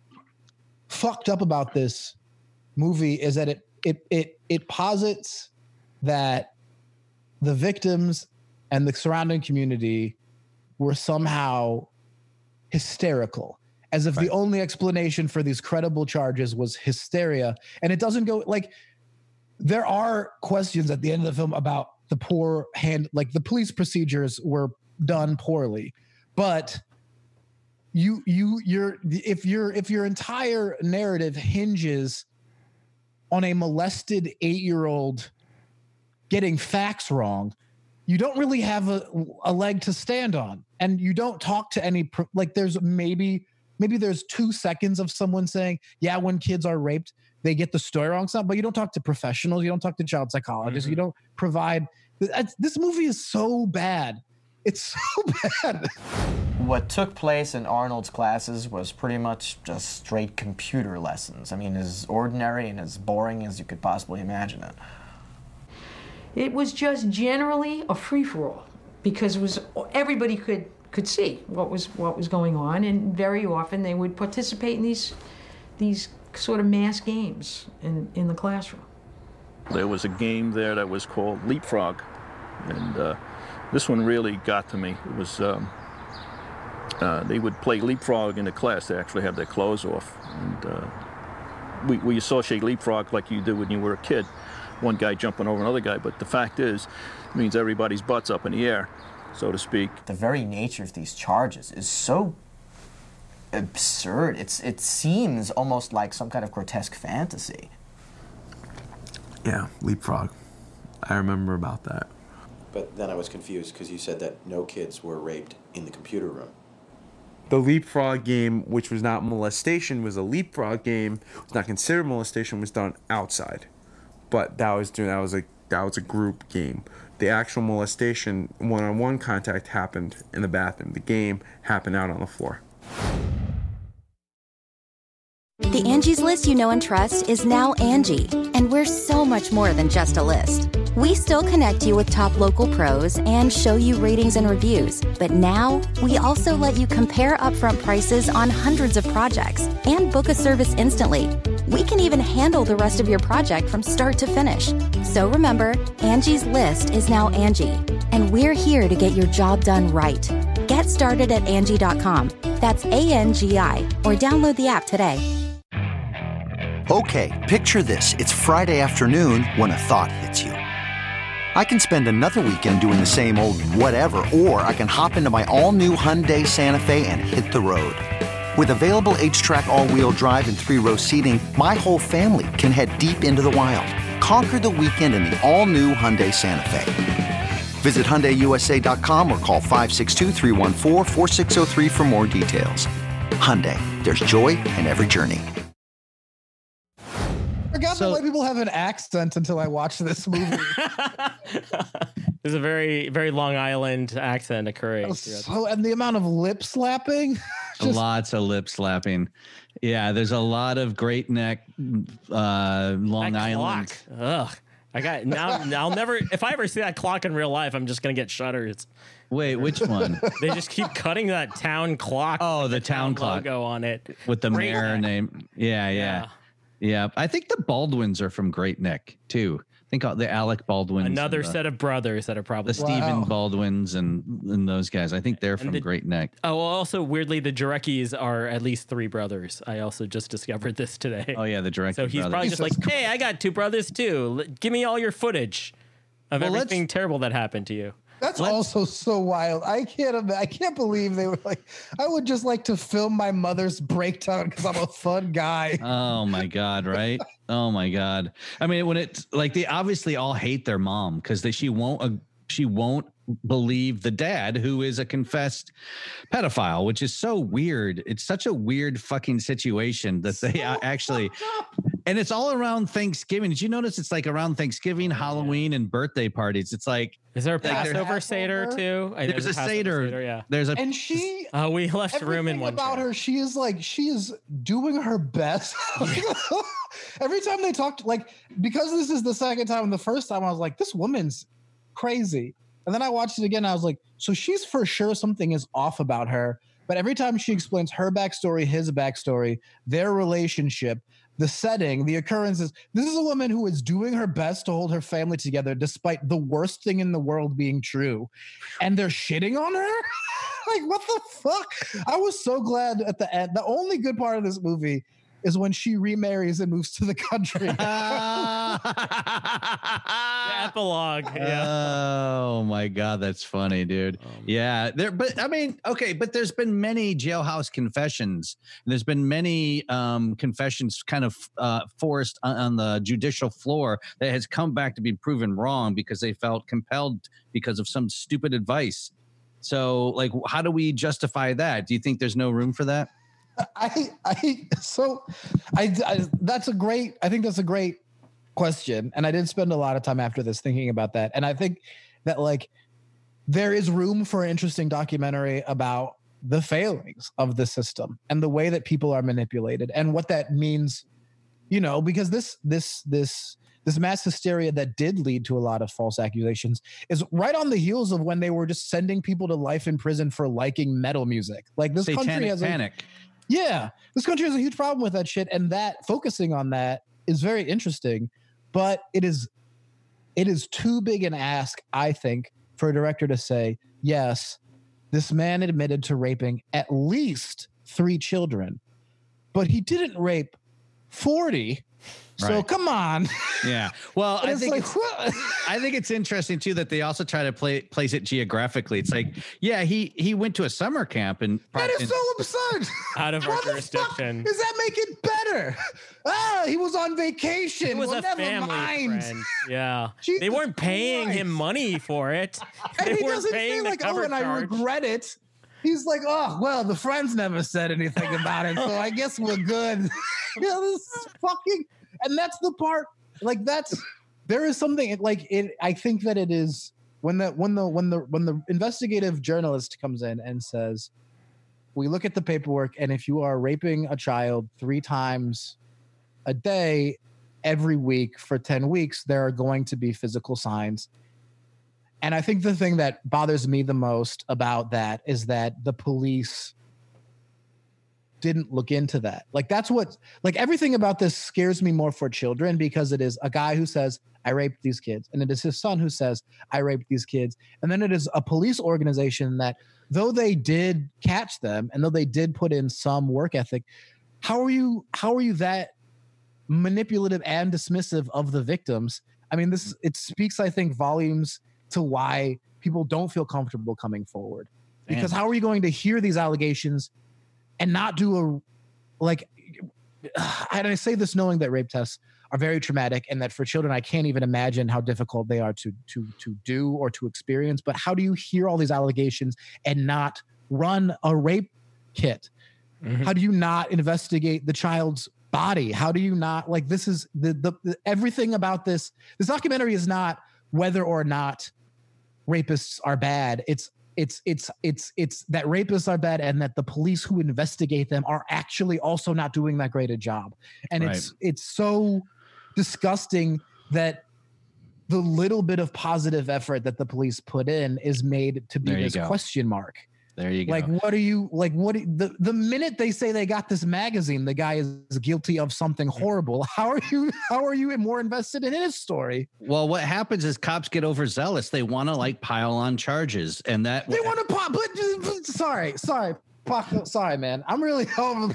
Speaker 4: fucked up about this movie is that it, it, it, it posits that the victims and the surrounding community were somehow hysterical, as if right. the only explanation for these credible charges was hysteria. And it doesn't go like, there are questions at the end of the film about the poor hand, like the police procedures were done poorly, but you, you, you're, if you're, if your entire narrative hinges on a molested eight-year-old getting facts wrong, you don't really have a, a leg to stand on. And you don't talk to any, like there's maybe, maybe there's two seconds of someone saying, yeah, when kids are raped, they get the story wrong, stuff, but you don't talk to professionals. You don't talk to child psychologists. Mm-hmm. You don't provide, this movie is so bad. It's so bad.
Speaker 5: What took place in Arnold's classes was pretty much just straight computer lessons. I mean, as ordinary and as boring as you could possibly imagine it.
Speaker 6: It was just generally a free-for-all because it was everybody could could see what was what was going on, and very often they would participate in these these sort of mass games in in the classroom.
Speaker 7: There was a game there that was called Leapfrog, and uh, this one really got to me. It was um, uh, they would play Leapfrog in the class. They actually have their clothes off, and uh, we we associate Leapfrog like you do when you were a kid. One guy jumping over another guy, but the fact is, it means everybody's butt's up in the air, so to speak.
Speaker 5: The very nature of these charges is so absurd. It's it seems almost like some kind of grotesque fantasy.
Speaker 8: Yeah, Leapfrog. I remember about that.
Speaker 9: But then I was confused because you said that no kids were raped in the computer room.
Speaker 8: The Leapfrog game, which was not molestation, was a Leapfrog game. It was not considered molestation, was done outside. But that was doing that was a that was a group game. The actual molestation, one-on-one contact happened in the bathroom. The game happened out on the floor.
Speaker 10: The Angie's List you know and trust is now Angie, and we're so much more than just a list. We still connect you with top local pros and show you ratings and reviews, but now we also let you compare upfront prices on hundreds of projects and book a service instantly. We can even handle the rest of your project from start to finish. So remember, Angie's List is now Angie, and we're here to get your job done right. Get Get started at Angie dot com. That's A N G I, or download the app today.
Speaker 11: Okay, picture this. It's Friday afternoon when a thought hits you. I can spend another weekend doing the same old whatever, or I can hop into my all-new Hyundai Santa Fe and hit the road. With available H-Track all-wheel drive and three-row seating, my whole family can head deep into the wild. Conquer the weekend in the all-new Hyundai Santa Fe. Visit Hyundai U S A dot com or call five six two, three one four, four six zero three for more details. Hyundai, there's joy in every journey.
Speaker 4: I forgot
Speaker 3: So-
Speaker 4: the way people have an accent until I watched this movie.
Speaker 3: There's a very, very Long Island accent occurring. throughout
Speaker 4: So, and the amount of lip slapping. Just-
Speaker 2: Lots of lip slapping. Yeah, there's a lot of Great Neck, uh, Long
Speaker 3: That
Speaker 2: Island.
Speaker 3: clock. Ugh. I got now. I'll never. If I ever see that clock in real life, I'm just gonna get shudders.
Speaker 2: Wait, which one?
Speaker 3: They just keep cutting that town clock.
Speaker 2: Oh,
Speaker 3: with
Speaker 2: the town clock.
Speaker 3: logo on it
Speaker 2: With the
Speaker 3: Great
Speaker 2: mayor
Speaker 3: Neck.
Speaker 2: name. Yeah, yeah, yeah. I think the Baldwins are from Great Neck too. I think all- the Alec Baldwins.
Speaker 3: Another
Speaker 2: and the,
Speaker 3: set of brothers that are probably
Speaker 2: the Stephen Baldwins and and those guys. I think they're from
Speaker 3: the-
Speaker 2: Great Neck.
Speaker 3: Oh, well, also weirdly, the Jareckis are at least three brothers. I also just discovered this today.
Speaker 2: Oh yeah, the Jarecki
Speaker 3: So he's
Speaker 2: brothers.
Speaker 3: probably just like, hey, I got two brothers too. L- Give me all your footage of
Speaker 2: Well, let's-
Speaker 3: everything terrible that happened to you.
Speaker 4: That's also so wild. I can't. ima- I can't believe they were like. I would just like to film my mother's breakdown because I'm a fun guy.
Speaker 2: Oh my god, right? Oh my god. I mean, when it's like they obviously all hate their mom because they she won't uh, she won't believe the dad who is a confessed pedophile, which is so weird. It's such a weird fucking situation that they uh, actually and it's all around Thanksgiving. Did you notice it's like around Thanksgiving, Halloween, and birthday parties? It's like
Speaker 3: Is there a
Speaker 2: like they're-
Speaker 3: Passover Seder too? I know
Speaker 2: There's a
Speaker 3: Passover
Speaker 2: Seder.
Speaker 3: Yeah.
Speaker 2: There's a
Speaker 4: And she.
Speaker 3: Oh, we left room in
Speaker 4: Everything
Speaker 3: one.
Speaker 4: about
Speaker 3: chair.
Speaker 4: her, she is like she is doing her best. Every time they talked, like because this is the second time, and the first time I was like, this woman's crazy. And then I watched it again. And I was like, so she's for sure something is off about her. But every time she explains her backstory, his backstory, their relationship, the setting, the occurrences, this is a woman who is doing her best to hold her family together despite the worst thing in the world being true. And they're shitting on her? Like, what the fuck? I was so glad at the end. The only good part of this movie is when she remarries and moves to the country.
Speaker 3: The epilogue. Yeah.
Speaker 2: Oh my god, that's funny, dude. Yeah, there. But I mean, okay, but there's been many jailhouse confessions. There's been many um, confessions, kind of uh, forced on, on the judicial floor that has come back to be proven wrong because they felt compelled because of some stupid advice. So, like, how do we justify that? Do you think there's no room for that?
Speaker 4: I, I, so, I, I, that's a great, I think that's a great question. And I did spend a lot of time after this thinking about that. And I think that, like, there is room for an interesting documentary about the failings of the system and the way that people are manipulated and what that means, you know, because this, this, this, this mass hysteria that did lead to a lot of false accusations is right on the heels of when they were just sending people to life in prison for liking metal music. Like this country
Speaker 2: Satanic
Speaker 4: has a,
Speaker 2: panic.
Speaker 4: yeah, this country has a huge problem with that shit, and that focusing on that is very interesting. But it is, it is too big an ask, I think, for a director to say, yes, this man admitted to raping at least three children, but he didn't rape forty. So
Speaker 2: Right.
Speaker 4: come on.
Speaker 2: Yeah. Well,
Speaker 4: And
Speaker 2: I
Speaker 4: it's
Speaker 2: think
Speaker 4: like,
Speaker 2: it's,
Speaker 4: what?
Speaker 2: I think it's interesting too that they also try to play place it geographically. It's like, yeah, he he went to a summer camp and
Speaker 4: That is so absurd.
Speaker 3: Out of our
Speaker 4: What the
Speaker 3: jurisdiction.
Speaker 4: fuck does that make it better? Ah, he was on vacation.
Speaker 3: It was
Speaker 4: well,
Speaker 3: a
Speaker 4: never
Speaker 3: family
Speaker 4: mind.
Speaker 3: friend. Yeah.
Speaker 4: Jesus
Speaker 3: they weren't paying
Speaker 4: Christ.
Speaker 3: him money for it.
Speaker 4: And
Speaker 3: They
Speaker 4: he
Speaker 3: weren't
Speaker 4: doesn't say
Speaker 3: paying the
Speaker 4: like, oh,
Speaker 3: cover
Speaker 4: and I
Speaker 3: charge.
Speaker 4: regret it. He's like, oh, well, the friends never said anything about it, so I guess we're good. Yeah, this is fucking, and that's the part. Like, that's there is something like it. I think that it is when the when the when the when the investigative journalist comes in and says, we look at the paperwork, and if you are raping a child three times a day every week for ten weeks, there are going to be physical signs. And I think the thing that bothers me the most about that is that the police didn't look into that. Like, that's what, like, everything about this scares me more for children because it is a guy who says, I raped these kids. And it is his son who says, I raped these kids. And then it is a police organization that though they did catch them and though they did put in some work ethic, how are you how are you that manipulative and dismissive of the victims? I mean, this it speaks, I think, volumes to why people don't feel comfortable coming forward. Because Damn. How are you going to hear these allegations and not do a like? And I say this knowing that rape tests are very traumatic, and that for children, I can't even imagine how difficult they are to to to do or to experience. But how do you hear all these allegations and not run a rape kit? Mm-hmm. How do you not investigate the child's body? How do you not like this is the, the the everything about this this documentary is not whether or not rapists are bad. It's it's it's it's it's that rapists are bad and that the police who investigate them are actually also not doing that great a job. And right. it's it's so disgusting that the little bit of positive effort that the police put in is made to be this go. question mark.
Speaker 2: There you go.
Speaker 4: Like, what are you like? What the the minute they say they got this magazine, the guy is guilty of something horrible. How are you? How are you more invested in his story?
Speaker 2: Well, what happens is cops get overzealous. They want to like pile on charges, and that
Speaker 4: they want to pop. But, but sorry, sorry, Paco, sorry, man. I'm really.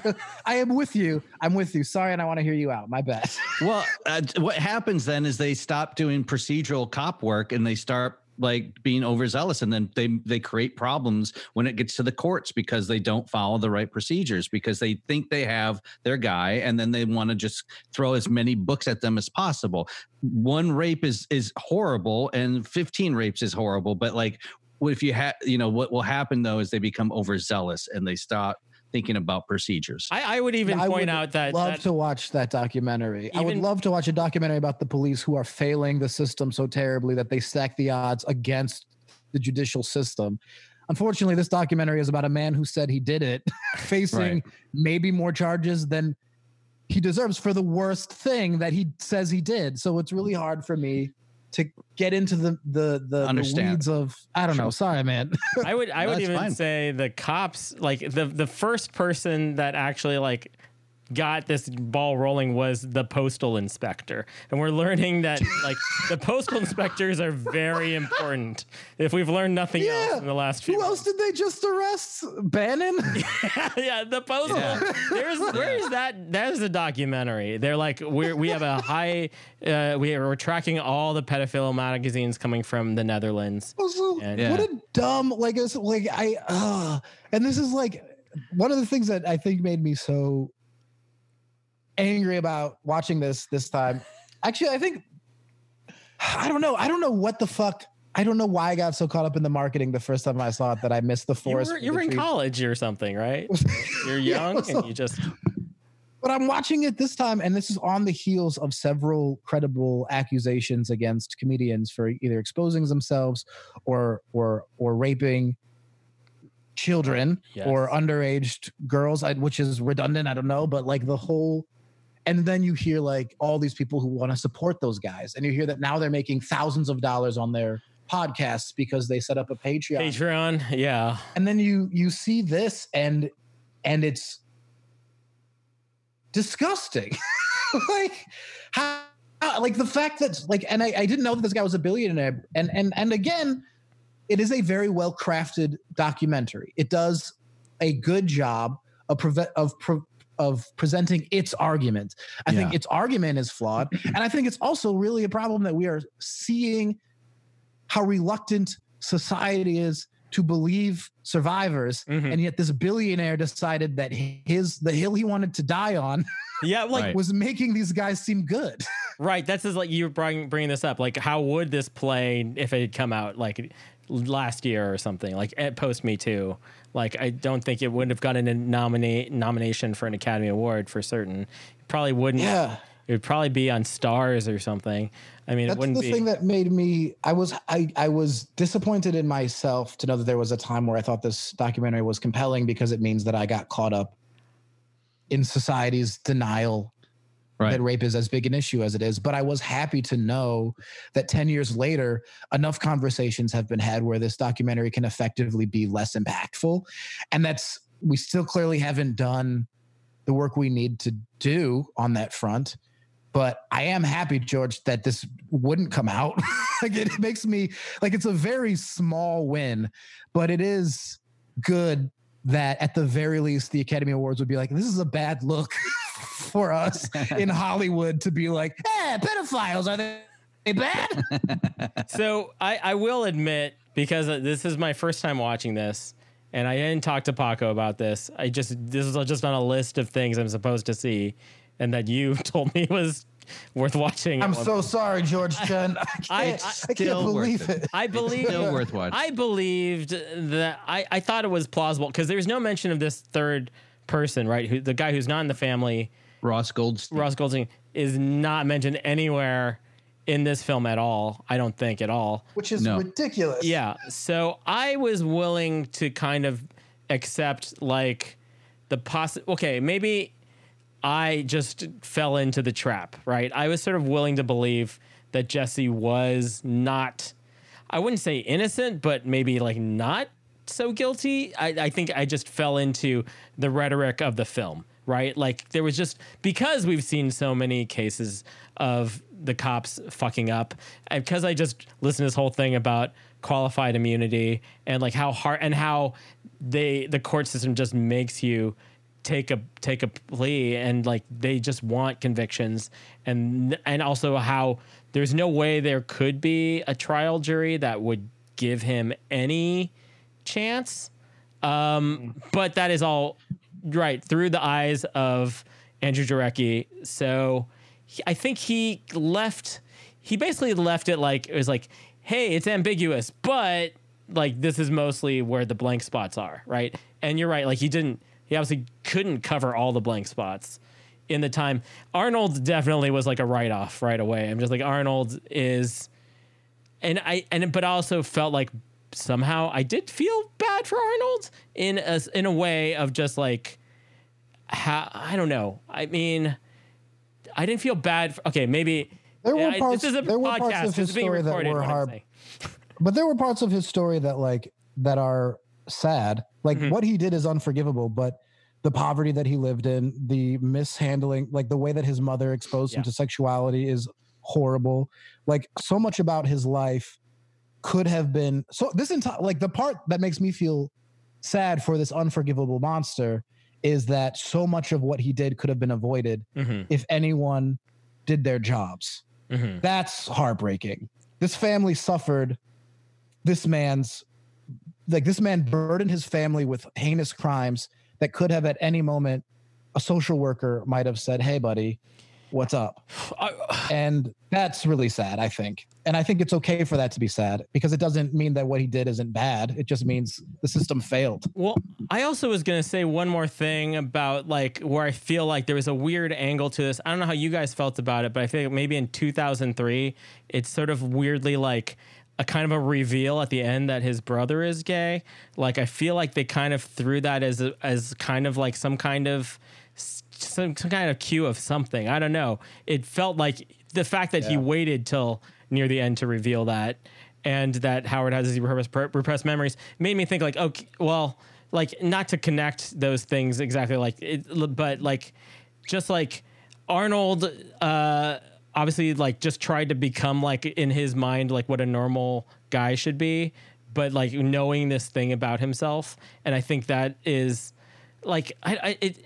Speaker 4: I am with you. I'm with you. Sorry, and I want to hear you out. My bad.
Speaker 2: Well, uh, what happens then is they stop doing procedural cop work and they start like being overzealous, and then they they create problems when it gets to the courts because they don't follow the right procedures because they think they have their guy, and then they want to just throw as many books at them as possible. One rape is is horrible, and fifteen rapes is horrible, but like what if you have, you know, what will happen though is they become overzealous and they stop thinking about procedures.
Speaker 3: I, I would even
Speaker 4: I
Speaker 3: point
Speaker 4: would
Speaker 3: out that
Speaker 4: love
Speaker 3: that,
Speaker 4: to watch that documentary.
Speaker 3: Even,
Speaker 4: I would love to watch a documentary about the police who are failing the system so terribly that they stack the odds against the judicial system. Unfortunately, this documentary is about a man who said he did it, facing right. maybe more charges than he deserves for the worst thing that he says he did. So it's really hard for me to get into the the the, the weeds of I don't sure. know. Sorry, man.
Speaker 3: I would I
Speaker 2: no,
Speaker 3: would even
Speaker 2: fine.
Speaker 3: say the cops, like the the first person that actually like got this ball rolling was the postal inspector, and we're learning that like the postal inspectors are very important. If we've learned nothing
Speaker 4: yeah.
Speaker 3: else in the last few
Speaker 4: who
Speaker 3: months.
Speaker 4: else did they just arrest? Bannon.
Speaker 3: yeah, yeah, the postal. Yeah. There's where is that? There's a documentary. They're like we we have a high. Uh, we are we're tracking all the pedophile magazines coming from the Netherlands.
Speaker 4: Also,
Speaker 3: and,
Speaker 4: what
Speaker 3: yeah.
Speaker 4: a dumb like it's like I uh and this is like one of the things that I think made me so angry about watching this this time. Actually, I think I don't know. I don't know what the fuck. I don't know why I got so caught up in the marketing the first time I saw it that I missed the forest.
Speaker 3: You were, you were in
Speaker 4: trees.
Speaker 3: college or something, right? You're young yeah, so, and you just.
Speaker 4: But I'm watching it this time, and this is on the heels of several credible accusations against comedians for either exposing themselves or or or raping children yes. or underage girls, which is redundant. I don't know, but like the whole. And then you hear like all these people who want to support those guys. And you hear that now they're making thousands of dollars on their podcasts because they set up a Patreon.
Speaker 3: Patreon, yeah.
Speaker 4: And then you you see this and and it's disgusting. like how, how like the fact that like and I, I didn't know that this guy was a billionaire. And and and again, it is a very well crafted documentary. It does a good job of prevent of pre- of presenting its argument. I yeah. think its argument is flawed. And I think it's also really a problem that we are seeing how reluctant society is to believe survivors. Mm-hmm. And yet this billionaire decided that his, the hill he wanted to die on
Speaker 3: yeah, like
Speaker 4: right. was making these guys seem good.
Speaker 3: Right. That's just like you bring, bringing this up. Like, how would this play if it had come out like last year or something, like at post Me Too? Like, I don't think it would have gotten a nominate nomination for an Academy Award for certain. It probably wouldn't.
Speaker 4: Yeah.
Speaker 3: It would probably be on Stars or something. I mean,
Speaker 4: that's
Speaker 3: it wouldn't
Speaker 4: the
Speaker 3: be.
Speaker 4: thing that made me. I was I I was disappointed in myself to know that there was a time where I thought this documentary was compelling because it means that I got caught up in society's denial right. that rape is as big an issue as it is. But I was happy to know that ten years later, enough conversations have been had where this documentary can effectively be less impactful. And that's, we still clearly haven't done the work we need to do on that front. But I am happy, George, that this wouldn't come out. Like it makes me like it's a very small win, but it is good that at the very least the Academy Awards would be like, this is a bad look for us in Hollywood to be like, hey, pedophiles, are they bad?
Speaker 3: So I, I will admit, because this is my first time watching this, and I didn't talk to Paco about this. I just this is just on a list of things I'm supposed to see, and that you told me was worth watching.
Speaker 4: I'm so sorry, George Chen. I can't,
Speaker 3: I, I,
Speaker 4: I can't believe it.
Speaker 3: I believe
Speaker 2: Still worth watching.
Speaker 3: I believed that I, I thought it was plausible because there's no mention of this third person, right? Who the guy who's not in the family,
Speaker 2: Ross Goldstein.
Speaker 3: Ross Goldstein, is not mentioned anywhere in this film at all. I don't think at all.
Speaker 4: Which is
Speaker 2: No.
Speaker 4: ridiculous.
Speaker 3: Yeah. So I was willing to kind of accept like the poss. Okay, maybe I just fell into the trap, right? I was sort of willing to believe that Jesse was not, I wouldn't say innocent, but maybe like not so guilty. I, I think I just fell into the rhetoric of the film, right? Like there was just, because we've seen so many cases of the cops fucking up, and because I just listened to this whole thing about qualified immunity and like how hard and how they, the court system just makes you take a take a plea, and like they just want convictions, and and also how there's no way there could be a trial jury that would give him any chance. Um, but that is all right through the eyes of Andrew Jarecki. So he, I think he left. He basically left it like it was like, hey, it's ambiguous, but like this is mostly where the blank spots are, right? And you're right, like he didn't. He obviously couldn't cover all the blank spots in the time. Arnold definitely was like a write-off right away. I'm just like, Arnold is, and I and but I also felt like somehow I did feel bad for Arnold in a in a way of just like, how I don't know. I mean, I didn't feel bad. For, okay, maybe
Speaker 4: There were
Speaker 3: I,
Speaker 4: parts.
Speaker 3: this is a
Speaker 4: there were
Speaker 3: podcast.
Speaker 4: parts of
Speaker 3: This
Speaker 4: his
Speaker 3: is being
Speaker 4: story that
Speaker 3: recorded,
Speaker 4: were
Speaker 3: what I'm
Speaker 4: hard,
Speaker 3: saying.
Speaker 4: but there were parts of his story that like that are sad. Like
Speaker 3: Mhm.
Speaker 4: what he did is unforgivable, but the poverty that he lived in, the mishandling, like the way that his mother exposed him
Speaker 3: Yeah.
Speaker 4: to sexuality is horrible. Like so much about his life could have been so this entire like the part that makes me feel sad for this unforgivable monster is that so much of what he did could have been avoided
Speaker 3: Mhm.
Speaker 4: if anyone did their jobs.
Speaker 3: Mhm.
Speaker 4: That's heartbreaking. This family suffered this man's like this man burdened his family with heinous crimes that could have at any moment a social worker might have said, hey buddy, what's up? And that's really sad, I think. And I think it's okay for that to be sad because it doesn't mean that what he did isn't bad. It just means the system failed.
Speaker 3: Well, I also was going to say one more thing about like where I feel like there was a weird angle to this. I don't know how you guys felt about it, but I feel like maybe in two thousand three, it's sort of weirdly like a kind of a reveal at the end that his brother is gay. Like, I feel like they kind of threw that as a, as kind of like some kind of some, some kind of cue of something. I don't know. It felt like the fact that he
Speaker 4: Yeah.
Speaker 3: waited till near the end to reveal that, and that Howard has these repressed, repressed memories, made me think like, okay, well, like not to connect those things exactly like it, but like just like Arnold, uh, obviously like just tried to become like in his mind like what a normal guy should be, but like knowing this thing about himself. And I think that is like I I it,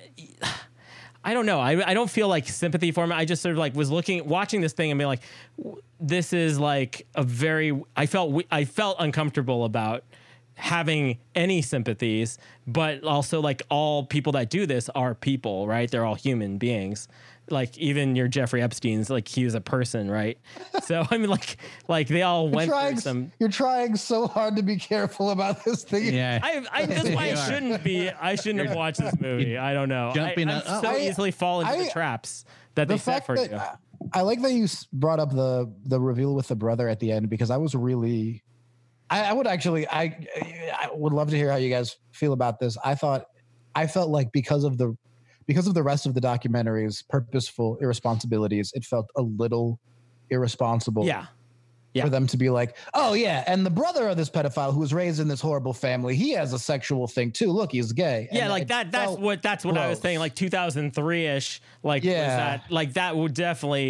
Speaker 3: I don't know. I I don't feel like sympathy for him. I just sort of like was looking watching this thing and being like, this is like a very I felt I felt uncomfortable about having any sympathies, but also like all people that do this are people, right? They're all human beings. Like even your Jeffrey Epstein's like he was a person, right? So I mean like like they all
Speaker 4: You're
Speaker 3: went
Speaker 4: trying,
Speaker 3: through some
Speaker 4: you're trying so hard to be careful about this thing.
Speaker 2: Yeah.
Speaker 3: I, I that's why I
Speaker 2: You are.
Speaker 3: shouldn't be I shouldn't have watched this movie. I don't know.
Speaker 2: Jumping
Speaker 3: I,
Speaker 2: on-
Speaker 3: I'm so
Speaker 4: I-
Speaker 3: easily fall into the
Speaker 4: I-
Speaker 3: traps that they
Speaker 4: the
Speaker 3: set
Speaker 4: fact
Speaker 3: for
Speaker 4: that
Speaker 3: you.
Speaker 4: I like that you s- brought up the the reveal with the brother at the end because I was really, I, I would actually, I I would love to hear how you guys feel about this. I thought, I felt like because of the because of the rest of the documentary's purposeful irresponsibilities, it felt a little irresponsible.
Speaker 3: Yeah. Yeah.
Speaker 4: For them to be like, oh yeah, and the brother of this pedophile who was raised in this horrible family, he has a sexual thing too. Look, he's gay.
Speaker 3: Yeah,
Speaker 4: And
Speaker 3: like
Speaker 4: it
Speaker 3: that. That's
Speaker 4: felt
Speaker 3: what. That's what I was
Speaker 4: gross.
Speaker 3: saying. Like two thousand three ish. Like was
Speaker 4: Yeah.
Speaker 3: that? Like that would definitely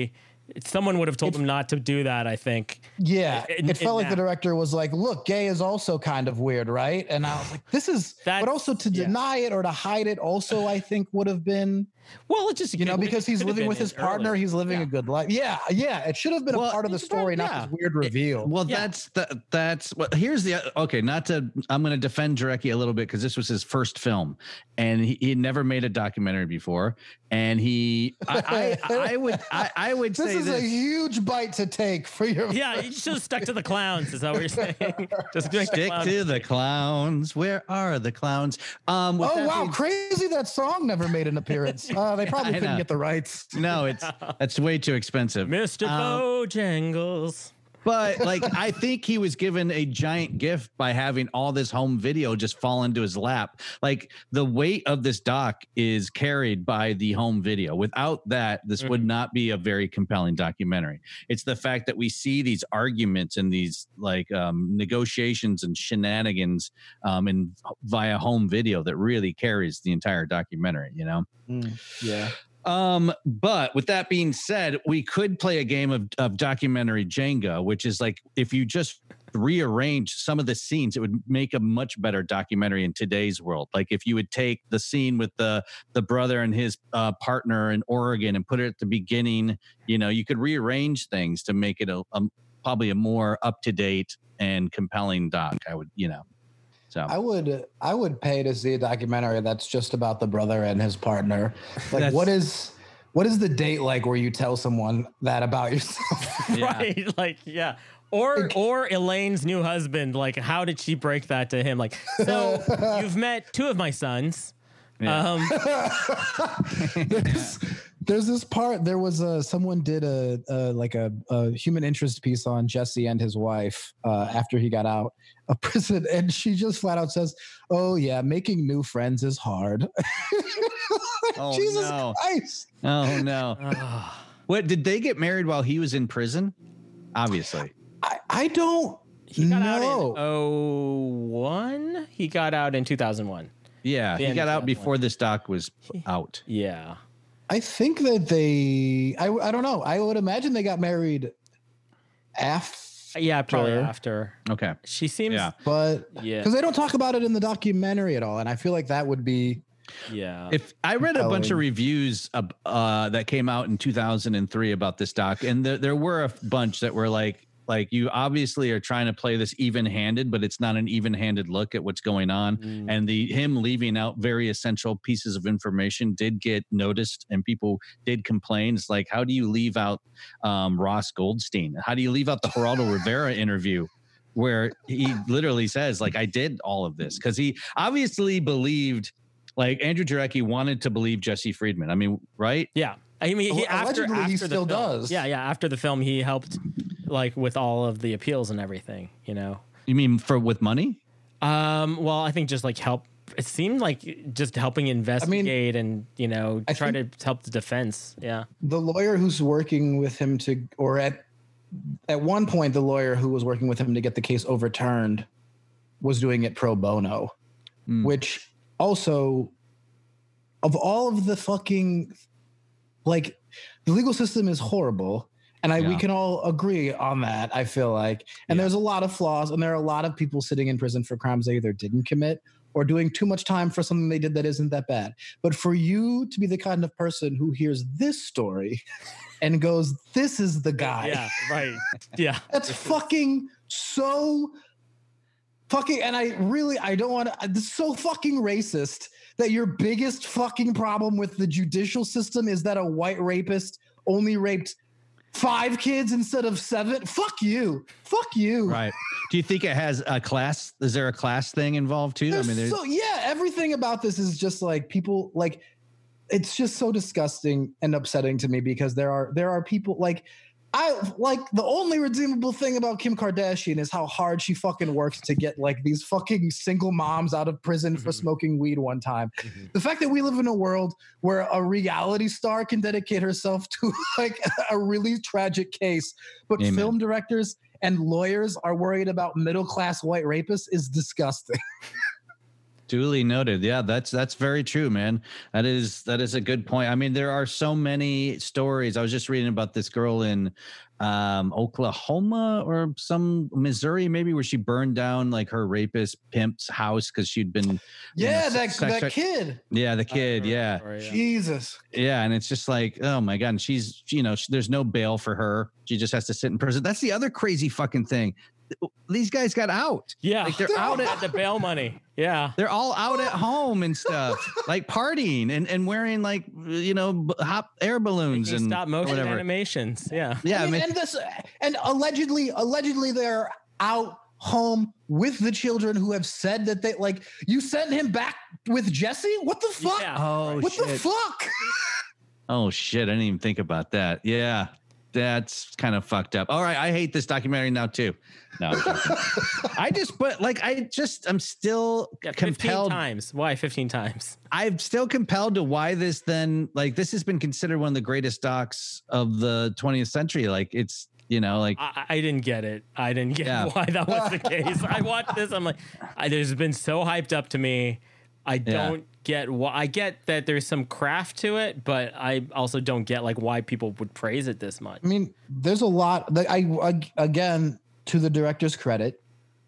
Speaker 3: someone would have told him not to do that, I think.
Speaker 4: Yeah,
Speaker 3: In-
Speaker 4: it felt
Speaker 3: in
Speaker 4: like the
Speaker 3: that.
Speaker 4: director was like, "Look, gay is also kind of weird, right?" And I was like, "This is," but also to
Speaker 3: yeah.
Speaker 4: deny it or to hide it, also I think would have been,
Speaker 3: well, it just
Speaker 4: you know,
Speaker 3: it
Speaker 4: because he's
Speaker 3: could have
Speaker 4: living
Speaker 3: been
Speaker 4: with his
Speaker 3: in
Speaker 4: partner,
Speaker 3: early.
Speaker 4: he's living
Speaker 3: Yeah.
Speaker 4: a good life. Yeah, yeah, it should have been
Speaker 2: Well,
Speaker 4: a part of the
Speaker 3: it's about-
Speaker 4: story, not
Speaker 3: yeah.
Speaker 4: this weird reveal.
Speaker 2: Well,
Speaker 3: Yeah.
Speaker 2: that's the that's well, here's the okay. Not to I'm going to defend Jarecki a little bit because this was his first film, and he, he never made a documentary before, and he I I, I would I, I would
Speaker 4: this
Speaker 2: say
Speaker 4: is
Speaker 2: this.
Speaker 4: a huge bite to take for your.
Speaker 3: Yeah, you should have stuck to the clowns. Is that what you're saying? Just make the
Speaker 2: Stick
Speaker 3: clowns.
Speaker 2: to the clowns. Where are the clowns? Um, with
Speaker 4: Oh
Speaker 2: that
Speaker 4: wow,
Speaker 2: being-
Speaker 4: crazy! That song never made an appearance. Uh, they probably
Speaker 2: I
Speaker 4: couldn't
Speaker 2: know.
Speaker 4: get the rights.
Speaker 2: no, it's that's way too expensive,
Speaker 3: Mister
Speaker 2: Um,
Speaker 3: Bojangles.
Speaker 2: But like, I think he was given a giant gift by having all this home video just fall into his lap. Like the weight of this doc is carried by the home video. Without that, this would not be a very compelling documentary. It's the fact that we see these arguments and these like um, negotiations and shenanigans um, in via home video that really carries the entire documentary. You know.
Speaker 4: Yeah.
Speaker 2: Um, but with that being said, we could play a game of, of documentary Jenga, which is like if you just rearrange some of the scenes, it would make a much better documentary in today's world. Like if you would take the scene with the the brother and his uh, partner in Oregon and put it at the beginning, you know, you could rearrange things to make it a, a probably a more up to date and compelling doc. I would, you know. So
Speaker 4: I would I would pay to see a documentary that's just about the brother and his partner. Like
Speaker 2: That's-
Speaker 4: what is what is the date like where you tell someone that about yourself?
Speaker 3: Right? Like, yeah. Or or Elaine's new husband. Like, how did she break that to him? Like, so you've met two of my sons.
Speaker 2: Yeah.
Speaker 3: Um,
Speaker 4: there's, there's this part. There was a someone did a, a like a, a human interest piece on Jesse and his wife uh, after he got out of prison, and she just flat out says, "Oh yeah, making new friends is hard."
Speaker 2: Oh,
Speaker 4: Jesus
Speaker 2: no.
Speaker 4: Christ!
Speaker 2: Oh no. What did they get married while he was in prison? Obviously.
Speaker 4: I, I don't
Speaker 3: he got
Speaker 4: know.
Speaker 3: out in oh one. He got out in two thousand one.
Speaker 2: Yeah,
Speaker 3: The
Speaker 2: he
Speaker 3: end
Speaker 2: got
Speaker 3: of
Speaker 2: out
Speaker 3: that
Speaker 2: before
Speaker 3: one.
Speaker 2: this doc was out.
Speaker 3: Yeah.
Speaker 4: I think that they. I I don't know. I would imagine they got married after.
Speaker 3: Yeah, probably after.
Speaker 2: Okay.
Speaker 3: She seems.
Speaker 2: Yeah.
Speaker 4: But
Speaker 3: Yeah.
Speaker 4: because they don't talk about it in the documentary at all, and I feel like that would be.
Speaker 3: Yeah.
Speaker 2: If I read a bunch of
Speaker 4: Compelling.
Speaker 2: reviews uh, uh, that came out in two thousand three about this doc, and there, there were a bunch that were like, like you obviously are trying to play this even-handed, but it's not an even-handed look at what's going on.
Speaker 3: Mm.
Speaker 2: And the him leaving out very essential pieces of information did get noticed, and people did complain. It's like, how do you leave out um, Ross Goldstein? How do you leave out the Geraldo Rivera interview? Where he literally says, like, I did all of this because he obviously believed. Like Andrew Jarecki wanted to believe Jesse Friedman. I mean, right?
Speaker 3: Yeah. I mean, he,
Speaker 4: Well,
Speaker 3: after,
Speaker 4: allegedly,
Speaker 3: after
Speaker 4: he
Speaker 3: the
Speaker 4: still
Speaker 3: film,
Speaker 4: does.
Speaker 3: Yeah, yeah. After the film, he helped, like, with all of the appeals and everything. You know.
Speaker 2: You mean for with money?
Speaker 3: Um. Well, I think just like help. It seemed like just helping investigate and you know
Speaker 4: I
Speaker 3: try
Speaker 4: think-
Speaker 3: to help the defense. Yeah.
Speaker 4: The lawyer who's working with him to, or at at one point, the lawyer who was working with him to get the case overturned was doing it pro bono,
Speaker 2: Mm.
Speaker 4: which also, of all of the fucking, like, the legal system is horrible. And I, we
Speaker 2: Yeah.
Speaker 4: can all agree on that, I feel like. And
Speaker 2: Yeah.
Speaker 4: there's a lot of flaws, and there are a lot of people sitting in prison for crimes they either didn't commit or doing too much time for something they did that isn't that bad. But for you to be the kind of person who hears this story and goes, this is the guy.
Speaker 3: Yeah. Right. Yeah.
Speaker 4: That's fucking so fucking, and I really, I don't want to, it's so fucking racist that your biggest fucking problem with the judicial system is that a white rapist only raped five kids instead of seven. Fuck you. Fuck you.
Speaker 2: Right. Do you think it has a class? Is there a class thing involved too?
Speaker 4: There's
Speaker 2: I mean, there's,
Speaker 4: so yeah, everything about this is just like people like it's just so disgusting and upsetting to me because there are there are people like I like the only redeemable thing about Kim Kardashian is how hard she fucking works to get like these fucking single moms out of prison for smoking weed one time.
Speaker 3: Mm-hmm.
Speaker 4: The fact that we live in a world where a reality star can dedicate herself to like a really tragic case, but
Speaker 2: Amen.
Speaker 4: film directors and lawyers are worried about middle class white rapists is disgusting.
Speaker 2: Duly noted. Yeah, that's that's very true, man. That is that is a good point. I mean, there are so many stories. I was just reading about this girl in um, Oklahoma or some Missouri, maybe, where she burned down like her rapist pimp's house because she'd been.
Speaker 4: Yeah,
Speaker 2: you know,
Speaker 4: that
Speaker 2: sex-
Speaker 4: that kid.
Speaker 2: Yeah, the kid. Yeah.
Speaker 3: Story, yeah.
Speaker 4: Jesus.
Speaker 2: Yeah, and it's just like, oh my god, and she's, you know, there's no bail for her. She just has to sit in prison. That's the other crazy fucking thing. These guys got out.
Speaker 3: Yeah,
Speaker 2: like they're out
Speaker 3: at the bail money. Yeah,
Speaker 2: they're all out at home and stuff, like partying and, and wearing like, you know, hot air balloons
Speaker 3: Making
Speaker 2: and
Speaker 3: stop motion
Speaker 2: whatever.
Speaker 3: animations. Yeah,
Speaker 2: yeah.
Speaker 4: I mean,
Speaker 2: I mean,
Speaker 4: and this, and allegedly, allegedly, they're out home with the children who have said that they like. You sent him back with Jesse. What the fuck?
Speaker 3: Yeah.
Speaker 2: Oh,
Speaker 4: what
Speaker 2: shit.
Speaker 4: the fuck?
Speaker 2: Oh shit! I didn't even think about that. Yeah, that's kind of fucked up. All right, I hate this documentary now too. No, I'm joking. I just, but like, I just, I'm still
Speaker 3: yeah fifteen
Speaker 2: compelled.
Speaker 3: times. Why fifteen times?
Speaker 2: I'm still compelled to why this then, like, this has been considered one of the greatest docs of the twentieth century. Like, it's, you know, like
Speaker 3: I, I didn't get it. I didn't get
Speaker 2: Yeah.
Speaker 3: why that was the case. I watched this. I'm like, I, there's been so hyped up to me. I don't get why. I get that there's some craft to it, but I also don't get like why people would praise it this much.
Speaker 4: I mean, there's a lot that I, I again, to the director's credit,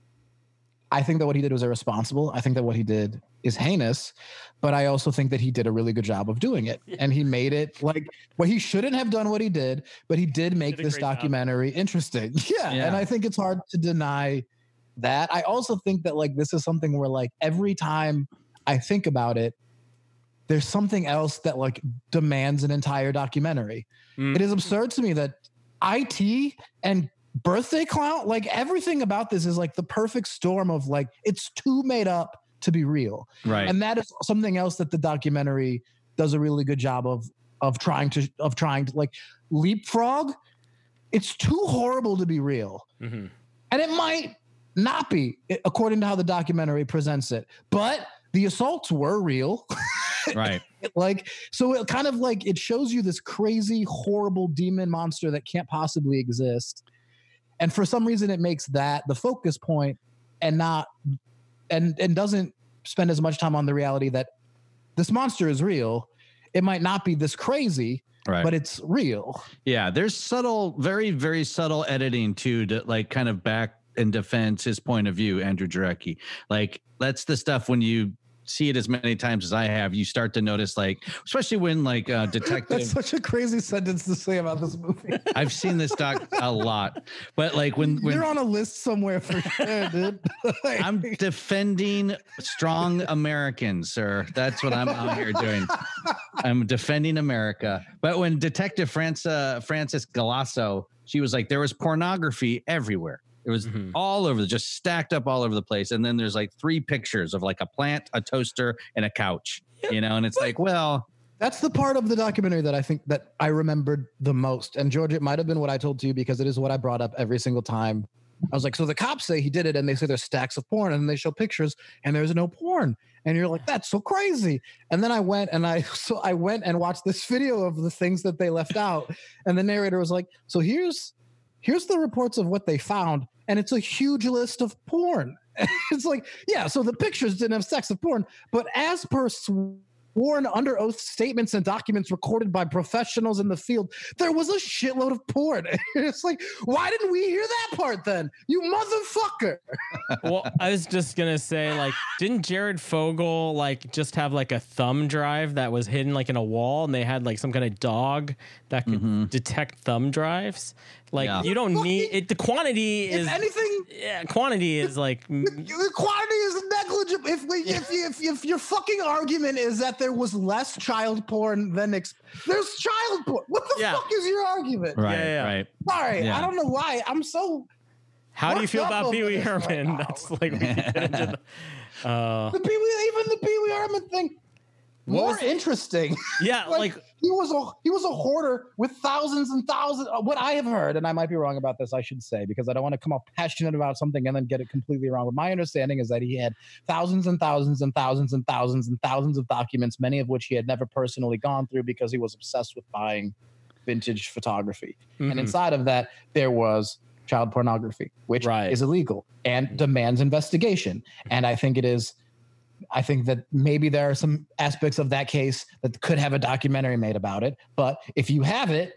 Speaker 4: I think that what he did was irresponsible. I think that what he did is heinous, but I also think that he did a really good job of doing it. And he made it like, well, he shouldn't have done what he did, but he did make
Speaker 3: Did a
Speaker 4: this
Speaker 3: great job.
Speaker 4: documentary interesting. Yeah,
Speaker 2: Yeah.
Speaker 4: and I think it's hard to deny that. I also think that like this is something where like every time I think about it, there's something else that like demands an entire documentary.
Speaker 3: Mm.
Speaker 4: It is absurd to me that I T and Birthday Clown, like everything about this is like the perfect storm of like, it's too made up to be real.
Speaker 2: right.
Speaker 4: And that is something else that the documentary does a really good job of, of trying to, of trying to like Leapfrog. It's too horrible to be real.
Speaker 3: Mm-hmm.
Speaker 4: And it might not be, according to how the documentary presents it, but the assaults were real.
Speaker 2: right.
Speaker 4: Like, so it kind of like, it shows you this crazy, horrible demon monster that can't possibly exist. And for some reason it makes that the focus point and not, and, and doesn't spend as much time on the reality that this monster is real. It might not be this crazy,
Speaker 2: Right.
Speaker 4: but it's real.
Speaker 2: Yeah, there's subtle, very, very subtle editing too, to like kind of back and defense his point of view, Andrew Jarecki. Like, that's the stuff when you see it as many times as I have, you start to notice, like, especially when like uh detective.
Speaker 4: That's such a crazy sentence to say about this movie.
Speaker 2: I've seen this doc a lot, but like when, when
Speaker 4: You're on a list somewhere for sure, dude. Like,
Speaker 2: I'm defending strong Americans, sir. That's what I'm out here doing. I'm defending America. But when Detective Franca, Francis Galasso, she was like, there was pornography everywhere. It was
Speaker 3: Mhm.
Speaker 2: all over, just stacked up all over the place. And then there's like three pictures of like a plant, a toaster, and a couch, you know? And it's like, well,
Speaker 4: that's the part of the documentary that I think that I remembered the most. And George, it might have been what I told to you because it is what I brought up every single time. I was like, so the cops say he did it and they say there's stacks of porn and they show pictures and there's no porn. And you're like, that's so crazy. And then I went and I, so I went and watched this video of the things that they left out. And the narrator was like, so here's, here's the reports of what they found. And it's a huge list of porn. It's like, yeah, so the pictures didn't have sex of porn, but as per sworn under oath statements and documents recorded by professionals in the field, there was a shitload of porn. It's like, why didn't we hear that part then? You motherfucker.
Speaker 3: Well, I was just gonna say, like, didn't Jared Fogle like just have like a thumb drive that was hidden like in a wall, and they had like some kind of dog that could
Speaker 2: Mm-hmm.
Speaker 3: detect thumb drives? Like,
Speaker 2: Yeah.
Speaker 3: you don't need it. The quantity
Speaker 4: If
Speaker 3: is
Speaker 4: anything,
Speaker 3: yeah, quantity is like mm,
Speaker 4: the quantity is negligible. If we, if, if if your fucking argument is that there was less child porn than ex- there's child porn, what the
Speaker 3: Yeah.
Speaker 4: fuck is your argument?
Speaker 2: right,
Speaker 3: Yeah, yeah.
Speaker 2: right.
Speaker 4: Sorry,
Speaker 2: Yeah.
Speaker 4: I don't know why. I'm so.
Speaker 3: how do you
Speaker 4: worked
Speaker 3: feel
Speaker 4: up
Speaker 3: about
Speaker 4: over
Speaker 3: Pee Wee
Speaker 4: this right
Speaker 3: Herman?
Speaker 4: now.
Speaker 3: That's like we get into the, uh,
Speaker 4: The Pee Wee, even the Pee Wee Herman thing,
Speaker 3: What
Speaker 4: more
Speaker 3: was it?
Speaker 4: interesting.
Speaker 3: yeah,
Speaker 4: like,
Speaker 3: like
Speaker 4: he was a he was a hoarder with thousands and thousands. uh, What I have heard, and I might be wrong about this, I should say, because I don't want to come off passionate about something and then get it completely wrong. But my understanding is that he had thousands and thousands and thousands and thousands and thousands of documents, many of which he had never personally gone through because he was obsessed with buying vintage photography.
Speaker 3: mhm.
Speaker 4: And inside of that, there was child pornography, which
Speaker 3: Right.
Speaker 4: is illegal and demands investigation. And I think it is I think that maybe there are some aspects of that case that could have a documentary made about it. But if you have it,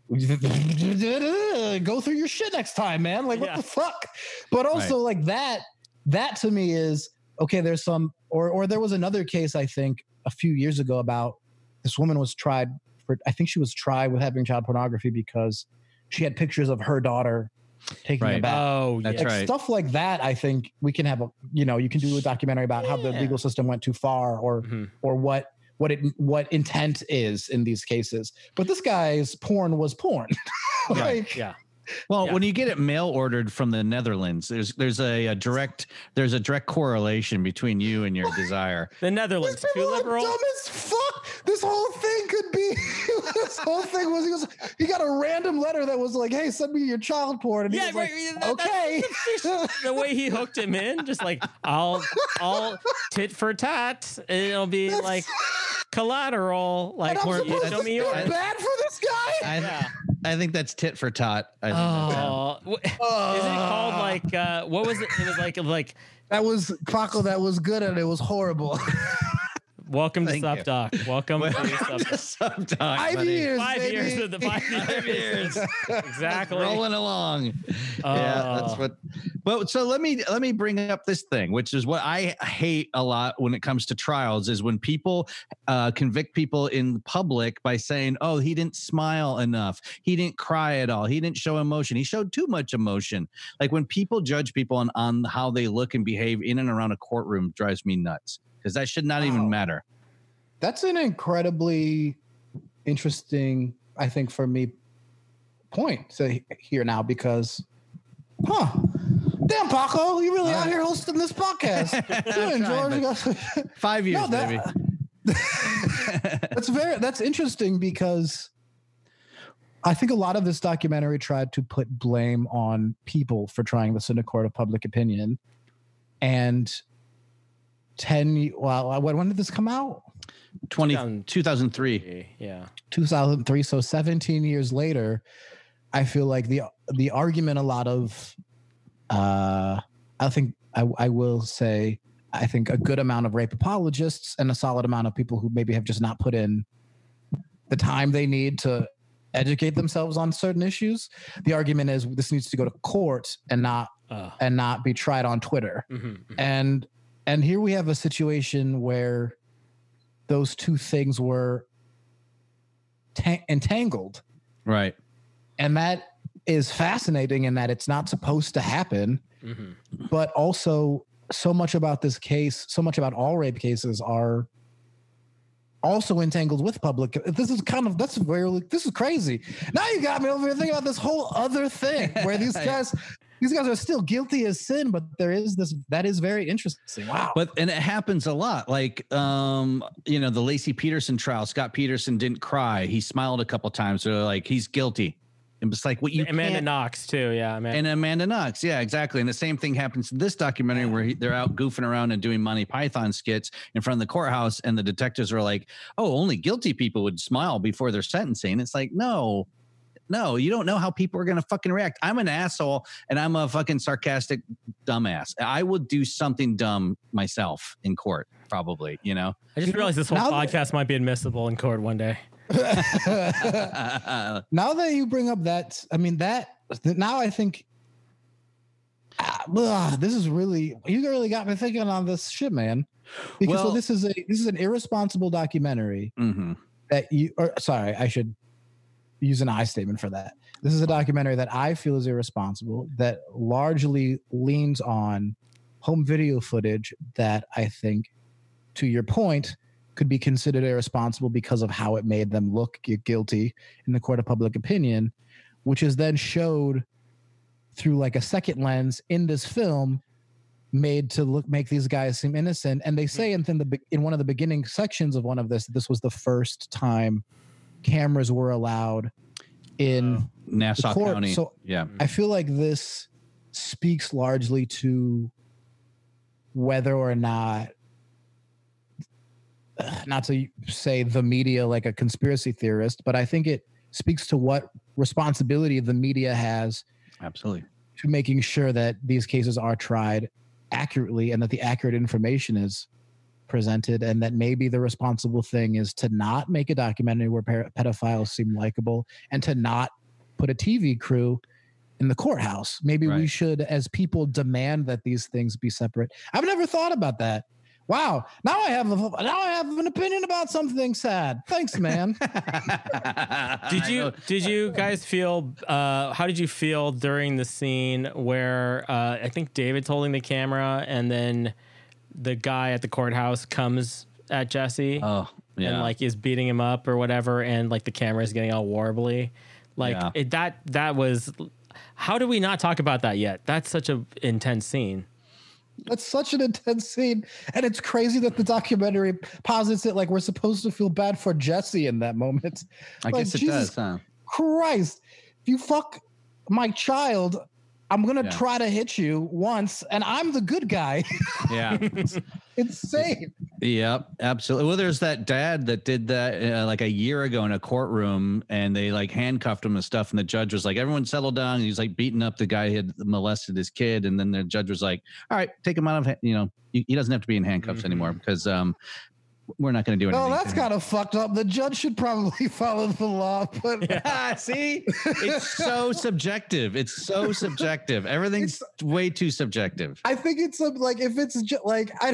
Speaker 4: go through your shit next time, man. Like, what yeah. the fuck? But also, right. like that, that to me is okay. There's some, or or there was another case I think a few years ago about this woman was tried for. I think she was tried with having child pornography because she had pictures of her daughter taking
Speaker 2: right.
Speaker 4: a bath.
Speaker 3: Oh,
Speaker 2: that's
Speaker 4: like,
Speaker 2: right.
Speaker 4: Stuff like that. I think we can have a, you know, you can do a documentary about yeah. how the legal system went too far, or mm-hmm. or what what it what intent is in these cases. But this guy's porn was porn. like,
Speaker 3: yeah.
Speaker 2: Well,
Speaker 3: yeah.
Speaker 2: when you get it mail ordered from the Netherlands, there's there's a, a direct there's a direct correlation between you and your desire.
Speaker 3: The Netherlands, too liberal.
Speaker 4: Dumb as fuck. This whole thing could be. This whole thing was he was he got a random letter that was like, "Hey, send me your child porn." And
Speaker 3: yeah,
Speaker 4: he was
Speaker 3: right.
Speaker 4: like,
Speaker 3: That,
Speaker 4: okay.
Speaker 3: That's, the way he hooked him in, just like I'll I'll tit for tat. And it'll be
Speaker 4: That's,
Speaker 3: like collateral. Like,
Speaker 4: and I'm
Speaker 3: where you
Speaker 4: supposed
Speaker 3: show
Speaker 4: to
Speaker 3: me
Speaker 4: feel
Speaker 3: yours.
Speaker 4: bad for this guy.
Speaker 2: I,
Speaker 3: Yeah.
Speaker 2: I think that's tit for tot. I think
Speaker 3: Oh,
Speaker 2: that's
Speaker 3: uh, isn't it called like uh, what was it? It was like like
Speaker 4: That was Paco. That was good, and it was horrible.
Speaker 3: welcome to
Speaker 2: Thank
Speaker 3: Sub
Speaker 2: you.
Speaker 3: Doc. Welcome to
Speaker 2: Welcome
Speaker 3: Sub
Speaker 2: to Sub Doc,
Speaker 4: Five
Speaker 2: buddy.
Speaker 4: years,
Speaker 3: Five
Speaker 4: baby.
Speaker 3: years of the five years.
Speaker 2: Five years.
Speaker 3: Exactly.
Speaker 2: Rolling along.
Speaker 3: Oh.
Speaker 2: Yeah, that's what. But so let me let me bring up this thing, which is what I hate a lot when it comes to trials, is when people uh, convict people in public by saying, "Oh, he didn't smile enough. He didn't cry at all. He didn't show emotion. He showed too much emotion." Like when people judge people on on how they look and behave in and around a courtroom, drives me nuts, because that should not wow. even matter.
Speaker 4: That's an incredibly interesting, I think, for me, point to hear now, because, huh, damn, Paco, you really uh, out here hosting this podcast. Doing, George.
Speaker 2: Five years,
Speaker 4: no, that, baby. That's very, that's interesting, because I think a lot of this documentary tried to put blame on people for trying this in a court of public opinion. And ten, well, when, when did this come out?
Speaker 2: twenty, two thousand three.
Speaker 3: Yeah.
Speaker 4: two thousand three. So seventeen years later, I feel like the the argument a lot of, uh, I think I, I will say, I think a good amount of rape apologists and a solid amount of people who maybe have just not put in the time they need to educate themselves on certain issues. The argument is this needs to go to court and not uh. and not be tried on Twitter. Mm-hmm, mm-hmm. And and here we have a situation where those two things were ta- entangled.
Speaker 2: Right.
Speaker 4: And that is fascinating in that it's not supposed to happen. Mm-hmm. But also so much about this case, so much about all rape cases are also entangled with public. This is kind of, that's very, this is crazy. Now you got me over here thinking about this whole other thing where these guys... These guys are still guilty as sin, but there is this, that is very interesting. Wow.
Speaker 2: But, and it happens a lot. Like, um, you know, the Lacey Peterson trial, Scott Peterson didn't cry. He smiled a couple times. So like, he's guilty. And it's like what you
Speaker 3: Amanda
Speaker 2: can't,
Speaker 3: Knox too. Yeah. Amanda.
Speaker 2: And Amanda Knox. Yeah, exactly. And the same thing happens in this documentary where he, they're out goofing around and doing Monty Python skits in front of the courthouse. And the detectives are like, oh, only guilty people would smile before their sentencing. It's like, no. No, you don't know how people are going to fucking react. I'm an asshole and I'm a fucking sarcastic dumbass. I would do something dumb myself in court, probably, you know?
Speaker 3: I just realized this whole
Speaker 4: now
Speaker 3: podcast that, might be admissible in court one day.
Speaker 4: Now that you bring up that, I mean, that, now I think, uh, this is really, you really got me thinking on this shit, man. Because
Speaker 2: well,
Speaker 4: so this is a, this is an irresponsible documentary
Speaker 2: mm-hmm.
Speaker 4: that you, or sorry, I should use an I statement for that. This is a documentary that I feel is irresponsible, that largely leans on home video footage that I think, to your point, could be considered irresponsible because of how it made them look guilty in the court of public opinion, which is then showed through like a second lens in this film, made to look make these guys seem innocent. And they say in the in one of the beginning sections of one of this, this was the first time cameras were allowed in uh,
Speaker 2: Nassau
Speaker 4: court.
Speaker 2: County.
Speaker 4: So
Speaker 2: yeah,
Speaker 4: I feel like this speaks largely to whether or not, not to say the media like a conspiracy theorist, but I think it speaks to what responsibility the media has
Speaker 2: absolutely
Speaker 4: to making sure that these cases are tried accurately and that the accurate information is presented, and that maybe the responsible thing is to not make a documentary where pe- pedophiles seem likable and to not put a T V crew in the courthouse. Maybe
Speaker 2: Right.
Speaker 4: we should, as people, demand that these things be separate. I've never thought about that. Wow. Now I have a, now I have an opinion about something sad. Thanks, man.
Speaker 3: Did you did you guys feel uh, how did you feel during the scene where uh, I think David's holding the camera and then the guy at the courthouse comes at Jesse
Speaker 2: Oh, yeah.
Speaker 3: and like is beating him up or whatever, and like the camera is getting all warbly, like
Speaker 2: Yeah.
Speaker 3: it, that that was. How do we not talk about that yet? That's such a intense scene.
Speaker 4: That's such an intense scene. And it's crazy that the documentary posits it like we're supposed to feel bad for Jesse in that moment.
Speaker 2: I
Speaker 4: Like,
Speaker 2: guess it
Speaker 4: Jesus
Speaker 2: does, huh?
Speaker 4: Christ, if you fuck my child, I'm going to
Speaker 2: Yeah.
Speaker 4: try to hit you once, and I'm the good guy.
Speaker 2: Yeah.
Speaker 4: It's insane.
Speaker 2: Yep, absolutely. Well, there's that dad that did that uh, like a year ago in a courtroom, and they like handcuffed him and stuff. And the judge was like, "Everyone settle down." And he's like beating up the guy who had molested his kid. And then the judge was like, "All right, take him out of, you know, he, he doesn't have to be in handcuffs anymore because um, we're not going to do anything."
Speaker 4: Oh, that's kind of fucked up. The judge should probably follow the law. But
Speaker 2: yeah, see, it's so subjective. It's so subjective. Everything's way too subjective.
Speaker 4: I think it's a, like if it's ju- like I,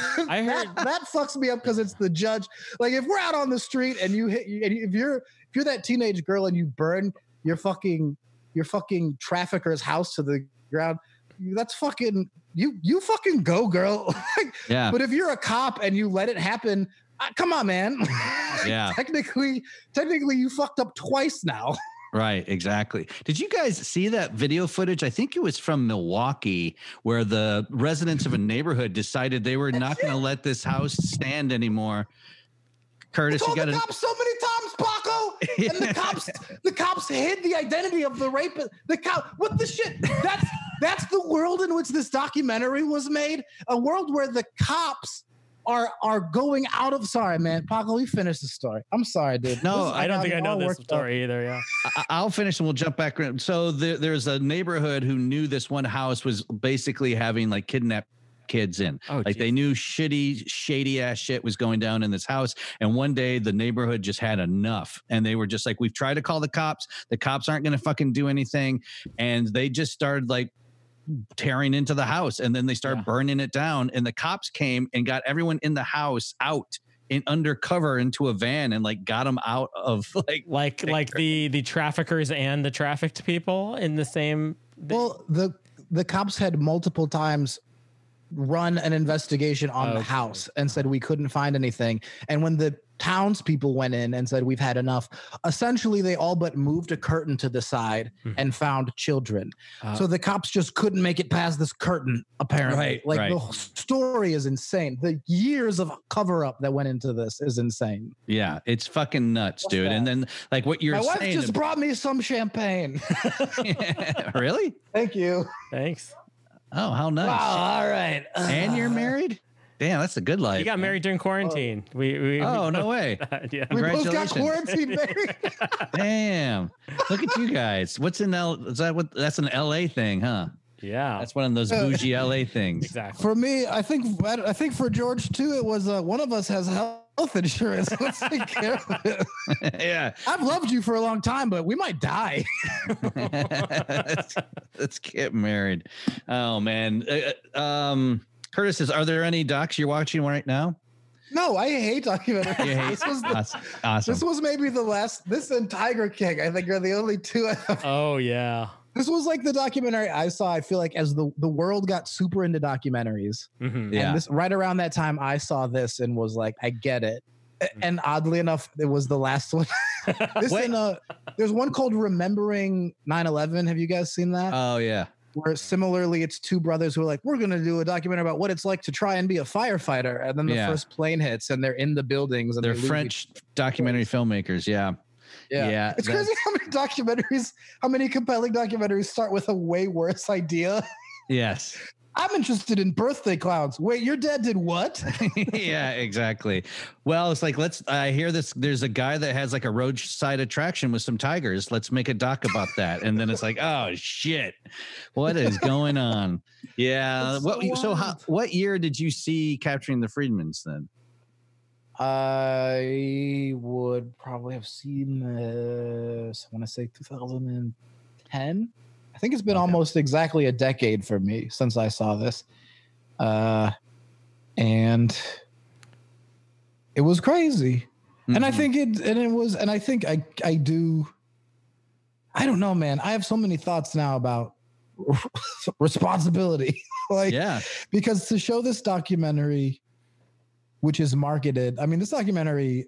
Speaker 3: I
Speaker 4: that, that fucks me up because it's the judge. Like if we're out on the street and you hit, and if you're if you're that teenage girl and you burn your fucking your fucking trafficker's house to the ground, that's fucking you. You fucking go, girl. Like,
Speaker 2: Yeah.
Speaker 4: But if you're a cop and you let it happen, uh, come on, man.
Speaker 2: Yeah.
Speaker 4: technically, technically, you fucked up twice now.
Speaker 2: Right, exactly. Did you guys see that video footage? I think it was from Milwaukee, where the residents of a neighborhood decided they were not going to let this house stand anymore. Curtis,
Speaker 4: I
Speaker 2: you
Speaker 4: told
Speaker 2: got
Speaker 4: the
Speaker 2: to.
Speaker 4: cops so many times, Paco, and the cops, the cops hid the identity of the rapist. The cop, what the shit? That's that's the world in which this documentary was made. A world where the cops are are going out of. Sorry, man, Paco, we finished the story. I'm sorry, dude.
Speaker 2: No,
Speaker 4: This is-
Speaker 3: I don't think I
Speaker 4: I'm
Speaker 3: know
Speaker 4: all
Speaker 3: this
Speaker 4: worked up.
Speaker 3: story either. Yeah.
Speaker 2: I- I'll finish and we'll jump back. around. So there, there's a neighborhood who knew this one house was basically having like kidnapped kids in.
Speaker 3: Oh,
Speaker 2: like they knew shitty, shady ass shit was going down in this house. And one day the neighborhood just had enough. And they were just like, we've tried to call the cops. The cops aren't going to fucking do anything. And they just started like tearing into the house. And then they started
Speaker 3: Yeah.
Speaker 2: burning it down. And the cops came and got everyone in the house out in undercover into a van and like got them out of like
Speaker 3: Like like the the traffickers and the trafficked people in the same.
Speaker 4: Well, the the cops had multiple times run an investigation on the
Speaker 3: Okay.
Speaker 4: house and said we couldn't find anything. And when the townspeople went in and said we've had enough, essentially they all but moved a curtain to the side and found children.
Speaker 3: Uh,
Speaker 4: So the cops just couldn't make it past this curtain, apparently.
Speaker 2: Right,
Speaker 4: like
Speaker 2: right.
Speaker 4: the whole story is insane. The years of cover up that went into this is insane.
Speaker 2: Yeah, it's fucking nuts,
Speaker 4: What's
Speaker 2: dude.
Speaker 4: that?
Speaker 2: And then like what you're
Speaker 4: My wife
Speaker 2: saying.
Speaker 4: just brought me some champagne.
Speaker 2: Really?
Speaker 4: Thank you.
Speaker 3: Thanks.
Speaker 2: Oh, how nice.
Speaker 4: Wow, all right.
Speaker 2: And you're married? Damn, that's a good life.
Speaker 3: He got married during quarantine. We, we
Speaker 2: Oh,
Speaker 3: we-
Speaker 2: no way.
Speaker 3: yeah.
Speaker 4: We both got
Speaker 2: Congratulations.
Speaker 4: quarantine married.
Speaker 2: Damn. Look at you guys. What's in L? Is that what? That's an L A thing, huh?
Speaker 3: Yeah.
Speaker 2: That's one of those bougie L A things.
Speaker 3: Exactly.
Speaker 4: For me, I think I think for George too, it was uh, one of us has health insurance. Let's take care of it.
Speaker 2: Yeah.
Speaker 4: I've loved you for a long time, but we might die.
Speaker 2: let's, let's get married. Oh man. Uh, um, Curtis says, are there any docs you're watching right now?
Speaker 4: No, I hate documentaries.
Speaker 2: You hate-
Speaker 4: This was the,
Speaker 2: Awesome. Awesome.
Speaker 4: this was maybe the last. This and Tiger King, I think, are the only two. I have.
Speaker 3: Oh yeah.
Speaker 4: This was like the documentary I saw. I feel like as the the world got super into documentaries,
Speaker 3: Mhm.
Speaker 2: Yeah.
Speaker 4: and this right around that time, I saw this and was like, I get it. A- And oddly enough, it was the last one. This
Speaker 2: Wait.
Speaker 4: and uh, there's one called Remembering nine eleven. Have you guys seen that?
Speaker 2: Oh yeah.
Speaker 4: Where similarly, it's two brothers who are like, we're going to do a documentary about what it's like to try and be a firefighter. And then the
Speaker 2: Yeah.
Speaker 4: first plane hits and they're in the buildings. And
Speaker 2: They're
Speaker 4: they lose
Speaker 2: French documentary filmmakers. Yeah.
Speaker 4: Yeah.
Speaker 2: Yeah,
Speaker 4: It's
Speaker 2: that's-
Speaker 4: crazy how many documentaries, how many compelling documentaries start with a way worse idea.
Speaker 2: Yes.
Speaker 4: I'm interested in birthday clowns. Wait, your dad did what?
Speaker 2: Yeah, exactly. Well, it's like, let's, I hear this, there's a guy that has like a roadside attraction with some tigers. Let's make a doc about that. And then it's like, oh shit, what is going on? Yeah.
Speaker 4: It's
Speaker 2: What,
Speaker 4: so
Speaker 2: so how,
Speaker 4: wild.
Speaker 2: what year did you see Capturing the Freedmans then?
Speaker 4: I would probably have seen this, I want to say two thousand ten. I think it's been
Speaker 2: Okay.
Speaker 4: almost exactly a decade for me since I saw this. Uh, and it was crazy. And I
Speaker 2: Mhm.
Speaker 4: think it, and it was, and I think I, I do, I don't know, man. I have so many thoughts now about responsibility. Like,
Speaker 2: Yeah.
Speaker 4: because to show this documentary, which is marketed, I mean, this documentary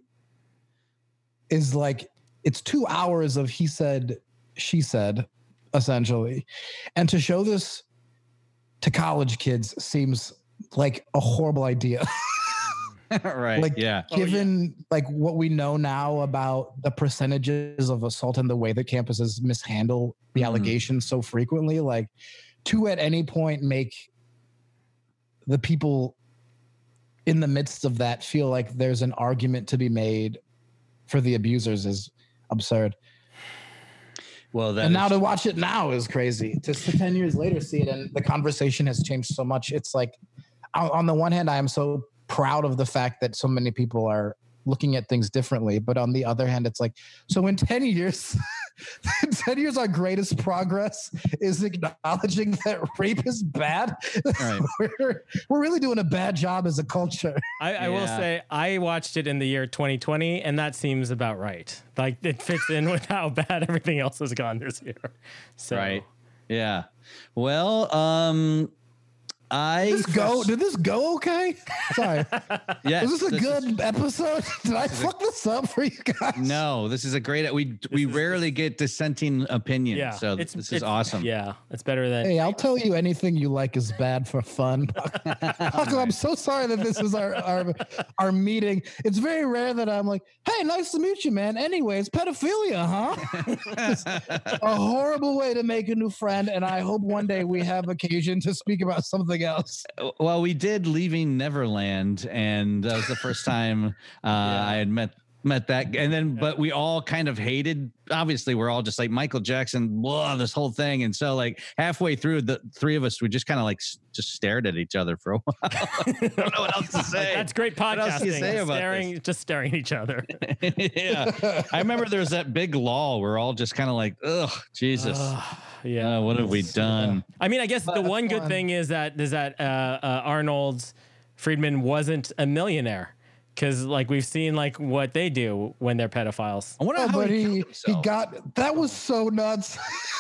Speaker 4: is like, it's two hours of he said, she said, essentially. And to show this to college kids seems like a horrible idea.
Speaker 2: Right.
Speaker 4: Like,
Speaker 2: yeah.
Speaker 4: given like what we know now about the percentages of assault and the way that campuses mishandle the
Speaker 2: Mhm.
Speaker 4: allegations so frequently, like to at any point make the people in the midst of that feel like there's an argument to be made for the abusers is absurd.
Speaker 2: Well, that
Speaker 4: And now
Speaker 2: is-
Speaker 4: to watch it now is crazy. Just to ten years later see it, and the conversation has changed so much. It's like, on on the one hand, I am so proud of the fact that so many people are looking at things differently. But on the other hand, it's like, so in ten years, in ten years, our greatest progress is acknowledging that rape is bad.
Speaker 2: Right.
Speaker 4: we're, we're really doing a bad job as a culture.
Speaker 3: I, I will
Speaker 2: Yeah.
Speaker 3: say I watched it in the year twenty twenty, and that seems about right. Like it fits in with how bad everything else has gone this year. So,
Speaker 2: Right. Yeah. Well, um, I
Speaker 4: Did this go? Did this go okay? Sorry.
Speaker 2: Yes,
Speaker 4: Was this a
Speaker 2: this is-
Speaker 4: good episode? Did I fuck this up for you guys?
Speaker 2: No, this is a great. We we rarely get dissenting opinions,
Speaker 3: Yeah,
Speaker 2: so
Speaker 3: it's-
Speaker 2: this is
Speaker 3: it's-
Speaker 2: awesome.
Speaker 3: Yeah, it's better than.
Speaker 4: Hey, I'll tell you anything you like is bad for fun. Paco, I'm so sorry that this is our, our our meeting. It's very rare that I'm like, hey, nice to meet you, man. Anyways, pedophilia, huh? A horrible way to make a new friend, and I hope one day we have occasion to speak about something else.
Speaker 2: Well, we did Leaving Neverland, and that was the first time uh, I had met met that, and then but we all kind of hated. Obviously, we're all just like Michael Jackson, blah, this whole thing, and so like halfway through, the three of us we just kind of like s- just stared at each other for a while. I don't know what else to say.
Speaker 3: That's great
Speaker 2: What else do you
Speaker 3: podcasting.
Speaker 2: say about
Speaker 3: staring, just staring at each other.
Speaker 2: Yeah, I remember there was that big lull. We're all just kind of like, ugh, Jesus,
Speaker 3: yeah.
Speaker 2: uh, what have we done?
Speaker 3: I mean, I guess the one good thing is that is that uh, uh, Arnold Friedman wasn't a millionaire, because like we've seen like what they do when they're pedophiles.
Speaker 2: I wonder
Speaker 4: Oh,
Speaker 2: how
Speaker 4: but
Speaker 2: he,
Speaker 4: he,
Speaker 2: killed
Speaker 4: he
Speaker 2: himself.
Speaker 4: got that was so nuts.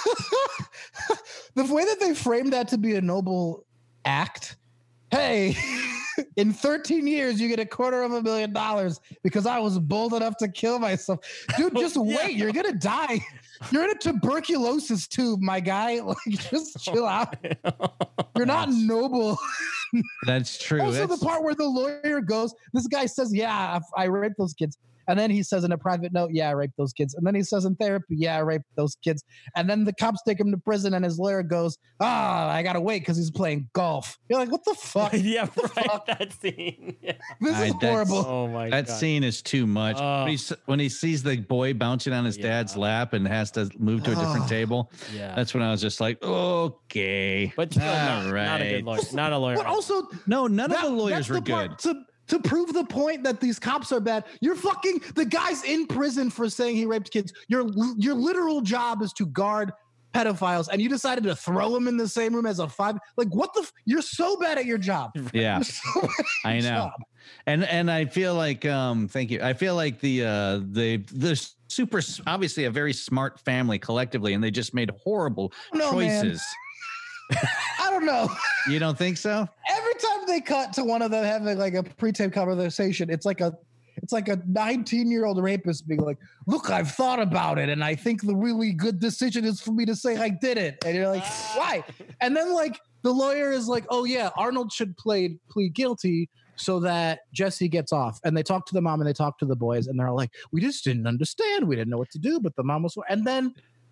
Speaker 4: The way that they framed that to be a noble act. Hey, in thirteen years, you get a quarter of a million dollars because I was bold enough to kill myself. Dude, just wait. You're going to die. You're in a tuberculosis tube, my guy. Like, just chill out. You're not noble.
Speaker 2: That's true.
Speaker 4: Also,
Speaker 2: That's-
Speaker 4: the part where the lawyer goes, this guy says, yeah, I, I raped those kids. And then he says in a private note, yeah, I raped those kids. And then he says in therapy, yeah, I raped those kids. And then the cops take him to prison and his lawyer goes, ah, I got to wait because he's playing golf. You're like, what the fuck?
Speaker 3: Yeah, right. That scene. Yeah.
Speaker 4: This
Speaker 2: I-
Speaker 4: is
Speaker 2: that's-
Speaker 4: horrible.
Speaker 3: Oh my
Speaker 2: That
Speaker 3: god.
Speaker 2: scene is too much.
Speaker 3: Oh.
Speaker 2: when, he, s- when he sees the boy bouncing on his dad's lap and has to move to a different
Speaker 4: Oh.
Speaker 2: table,
Speaker 3: Yeah.
Speaker 2: that's when I was just like, okay,
Speaker 3: But still,
Speaker 2: all
Speaker 3: not,
Speaker 2: right.
Speaker 3: not a good lawyer. Not a lawyer.
Speaker 4: But also,
Speaker 2: No, none
Speaker 4: that-
Speaker 2: of the lawyers
Speaker 4: that's
Speaker 2: were
Speaker 4: the
Speaker 2: good.
Speaker 4: part To, to prove the point that these cops are bad, you're fucking, the guy's in prison for saying he raped kids. Your, your literal job is to guard pedophiles, and you decided to throw him in the same room as a five. Like, what the? F- you're so bad at your job.
Speaker 2: Yeah,
Speaker 4: You're so bad at
Speaker 2: I
Speaker 4: your
Speaker 2: know.
Speaker 4: job.
Speaker 2: And and I feel like um thank you. I feel like the uh the the super s- obviously a very smart family collectively, and they just made horrible
Speaker 4: No, man.
Speaker 2: choices.
Speaker 4: I don't know.
Speaker 2: You don't think so?
Speaker 4: Every time they cut to one of them having like a pre-tape conversation, it's like a it's like a nineteen-year-old rapist being like, look, I've thought about it, and I think the really good decision is for me to say I did it. And you're like, why? And then like the lawyer is like, oh yeah, Arnold should play plead guilty so that Jesse gets off. And they talk to the mom and they talk to the boys, and they're all like, we just didn't understand. We didn't know what to do, but the mom was, and then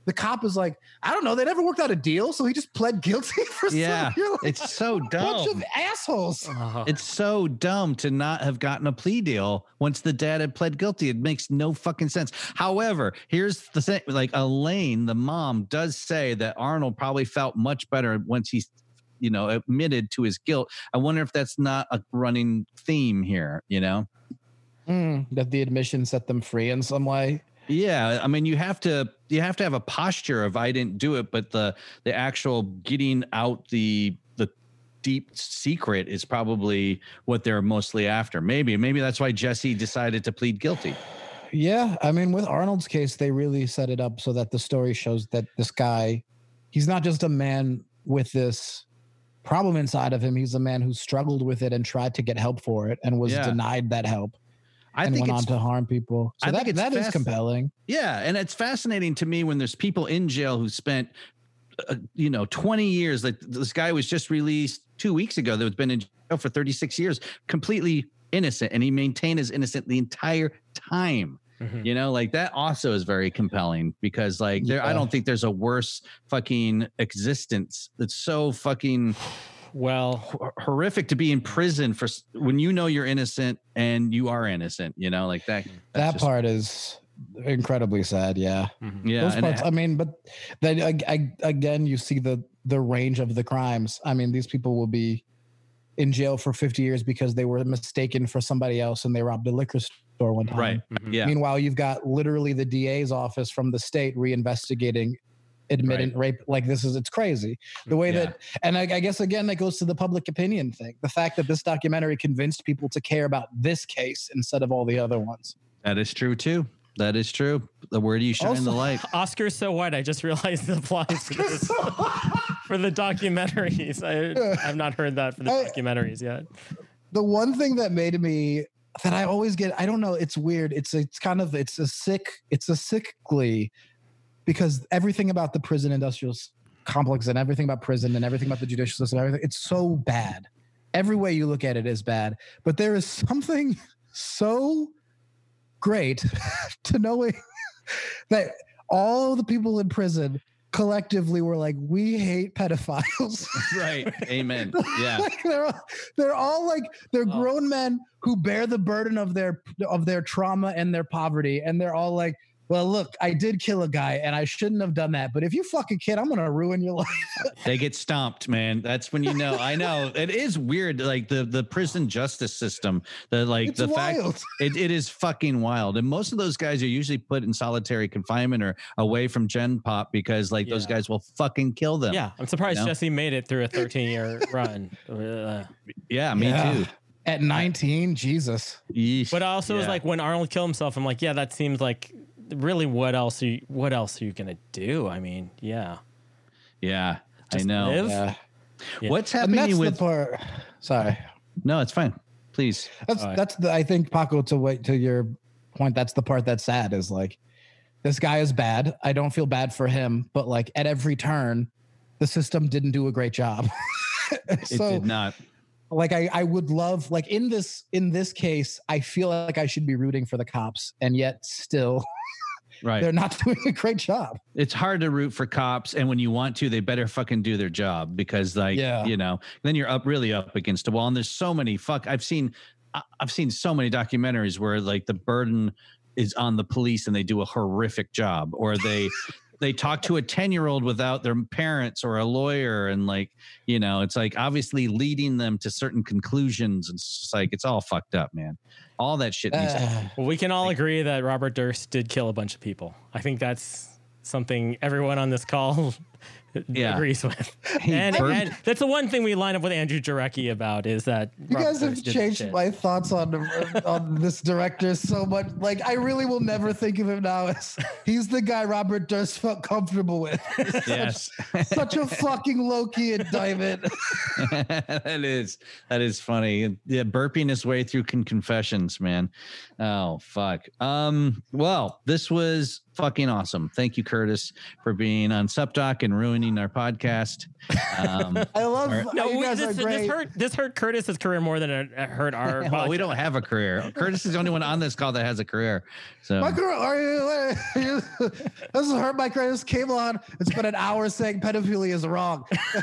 Speaker 4: the cop is like, I don't know, they never worked out a deal, so he just pled guilty for
Speaker 2: Yeah,
Speaker 4: some, like,
Speaker 2: it's so dumb.
Speaker 4: bunch of assholes.
Speaker 3: Uh,
Speaker 2: It's so dumb to not have gotten a plea deal once the dad had pled guilty. It makes no fucking sense. However, here's the thing: like Elaine, the mom, does say that Arnold probably felt much better once he, you know, admitted to his guilt. I wonder if that's not a running theme here. You know,
Speaker 4: Mm, that the admission set them free in some way.
Speaker 2: yeah. I mean, you have to you have to have a posture of I didn't do it, but the the actual getting out the the deep secret is probably what they're mostly after. Maybe maybe that's why Jesse decided to plead guilty.
Speaker 4: Yeah, I mean, with Arnold's case, they really set it up so that the story shows that this guy, he's not just a man with this problem inside of him. He's a man who struggled with it and tried to get help for it and was
Speaker 2: Yeah.
Speaker 4: denied that help.
Speaker 2: I
Speaker 4: and
Speaker 2: think
Speaker 4: went on
Speaker 2: it's
Speaker 4: to harm people. So
Speaker 2: I
Speaker 4: that,
Speaker 2: think it's
Speaker 4: that is
Speaker 2: fasc-
Speaker 4: compelling.
Speaker 2: Yeah, and it's fascinating to me when there's people in jail who spent, uh, you know, twenty years. Like this guy was just released two weeks ago. That's been in jail for thirty-six years, completely innocent, and he maintained his innocent the entire time.
Speaker 3: Mhm.
Speaker 2: You know, like that also is very compelling because, like, there, I
Speaker 4: Yeah.
Speaker 2: don't think there's a worse fucking existence. That's so fucking
Speaker 3: well,
Speaker 2: hor- horrific to be in prison for s- when you know you're innocent and you are innocent. You know, like that. that's
Speaker 4: That
Speaker 2: just-
Speaker 4: part is incredibly sad. Yeah.
Speaker 2: yeah.
Speaker 4: Those
Speaker 2: and
Speaker 4: parts,
Speaker 2: it-
Speaker 4: I mean, but then ag- ag- again, you see the the range of the crimes. I mean, these people will be in jail for fifty years because they were mistaken for somebody else and they robbed a liquor store one time.
Speaker 2: right.
Speaker 3: Mhm.
Speaker 2: Yeah.
Speaker 4: Meanwhile, you've got literally the D A's office from the state reinvestigating admitted rape. Like this is, it's crazy. The way
Speaker 2: Yeah.
Speaker 4: that, and I, I guess again, that goes to the public opinion thing. The fact that this documentary convinced people to care about this case instead of all the other ones.
Speaker 2: That is true too. That is true. The where do you shine the
Speaker 4: Also-
Speaker 2: light?
Speaker 3: Oscar's So White. I just realized it applies to this, for the documentaries. I, I've not heard that for the
Speaker 4: I-
Speaker 3: documentaries yet.
Speaker 4: The one thing that made me that I always get, I don't know, it's weird. It's it's kind of it's a sick, it's a sickly because everything about the prison industrial s- complex and everything about prison and everything about the judicial system, everything, it's so bad. Every way you look at it is bad. But there is something so great to knowing that all the people in prison collectively were like, we hate pedophiles.
Speaker 2: Right. Amen. Yeah.
Speaker 4: Like, they're all, they're all like they're grown men who bear the burden of their of their trauma and their poverty, and they're all like, well, look, I did kill a guy and I shouldn't have done that, but if you fuck a kid, I'm gonna ruin your life.
Speaker 2: They get stomped, man. That's when you know. I know it is weird. Like the the prison justice system. The like
Speaker 4: It's
Speaker 2: the
Speaker 4: wild.
Speaker 2: fact it, it is fucking wild. And most of those guys are usually put in solitary confinement or away from Gen Pop because like those
Speaker 3: Yeah.
Speaker 2: guys will fucking kill them.
Speaker 3: Yeah, I'm surprised
Speaker 2: You know?
Speaker 3: Jesse made it through a thirteen year run. Uh,
Speaker 2: Yeah. Me
Speaker 4: Yeah.
Speaker 2: too.
Speaker 4: At nineteen, Jesus.
Speaker 2: Yeesh.
Speaker 3: But I also was
Speaker 2: Yeah.
Speaker 3: like, when Arnold killed himself, I'm like, yeah, that seems like really what else are you, what else are you gonna do? I mean, yeah,
Speaker 2: Yeah. I
Speaker 3: Just
Speaker 2: know.
Speaker 3: live?
Speaker 4: Yeah.
Speaker 3: Yeah.
Speaker 2: What's
Speaker 4: And
Speaker 2: happening
Speaker 4: that's
Speaker 2: with?
Speaker 4: the part. Sorry.
Speaker 2: No, it's fine. Please.
Speaker 4: That's
Speaker 3: All right.
Speaker 4: that's the I think Paco, to wait to your point, that's the part that's sad is like this guy is bad. I don't feel bad for him, but like at every turn, the system didn't do a great job.
Speaker 2: It
Speaker 4: so
Speaker 2: did not.
Speaker 4: like I, I would love like in this in this case, I feel like I should be rooting for the cops, and yet still
Speaker 2: Right.
Speaker 4: they're not doing a great job.
Speaker 2: It's hard to root for cops, and when you want to, they better fucking do their job because, like,
Speaker 4: Yeah.
Speaker 2: you know, then you're up really up against a wall. And there's so many fuck. I've seen, I- I've seen so many documentaries where like the burden is on the police and they do a horrific job, or they they talk to a ten year old without their parents or a lawyer, and like, you know, it's like obviously leading them to certain conclusions. And it's just like it's all fucked up, man. All that shit needs to
Speaker 4: Uh,
Speaker 3: Well, we can all agree that Robert Durst did kill a bunch of people. I think that's something everyone on this call
Speaker 2: Yeah.
Speaker 3: agrees with.
Speaker 2: He
Speaker 3: And,
Speaker 2: burned-
Speaker 3: and that's the one thing we line up with Andrew Jarecki about is that
Speaker 4: you
Speaker 3: Robert
Speaker 4: guys have
Speaker 3: Durst did
Speaker 4: changed
Speaker 3: shit.
Speaker 4: my thoughts on on this director so much. Like I really will never think of him now as he's the guy Robert Durst felt comfortable with.
Speaker 2: Yes.
Speaker 4: Such a fucking low-key indictment.
Speaker 2: That is that is funny. Yeah, burping his way through con- confessions, man. Oh fuck. Um. Well, this was fucking awesome. Thank you, Curtis, for being on SupDoc fucking ruining our podcast. Um,
Speaker 4: I love
Speaker 2: our-
Speaker 3: No,
Speaker 4: you
Speaker 3: we-
Speaker 4: guys
Speaker 3: this,
Speaker 4: are
Speaker 3: this
Speaker 4: great.
Speaker 3: hurt. This hurt Curtis's career more than it hurt our.
Speaker 2: well, we
Speaker 3: podcast.
Speaker 2: don't have a career. Curtis is the only one on this call that has a career. So
Speaker 4: My girl, are you, are you, this is hurt my credit. This came on. It's been an hour saying pedophilia is wrong.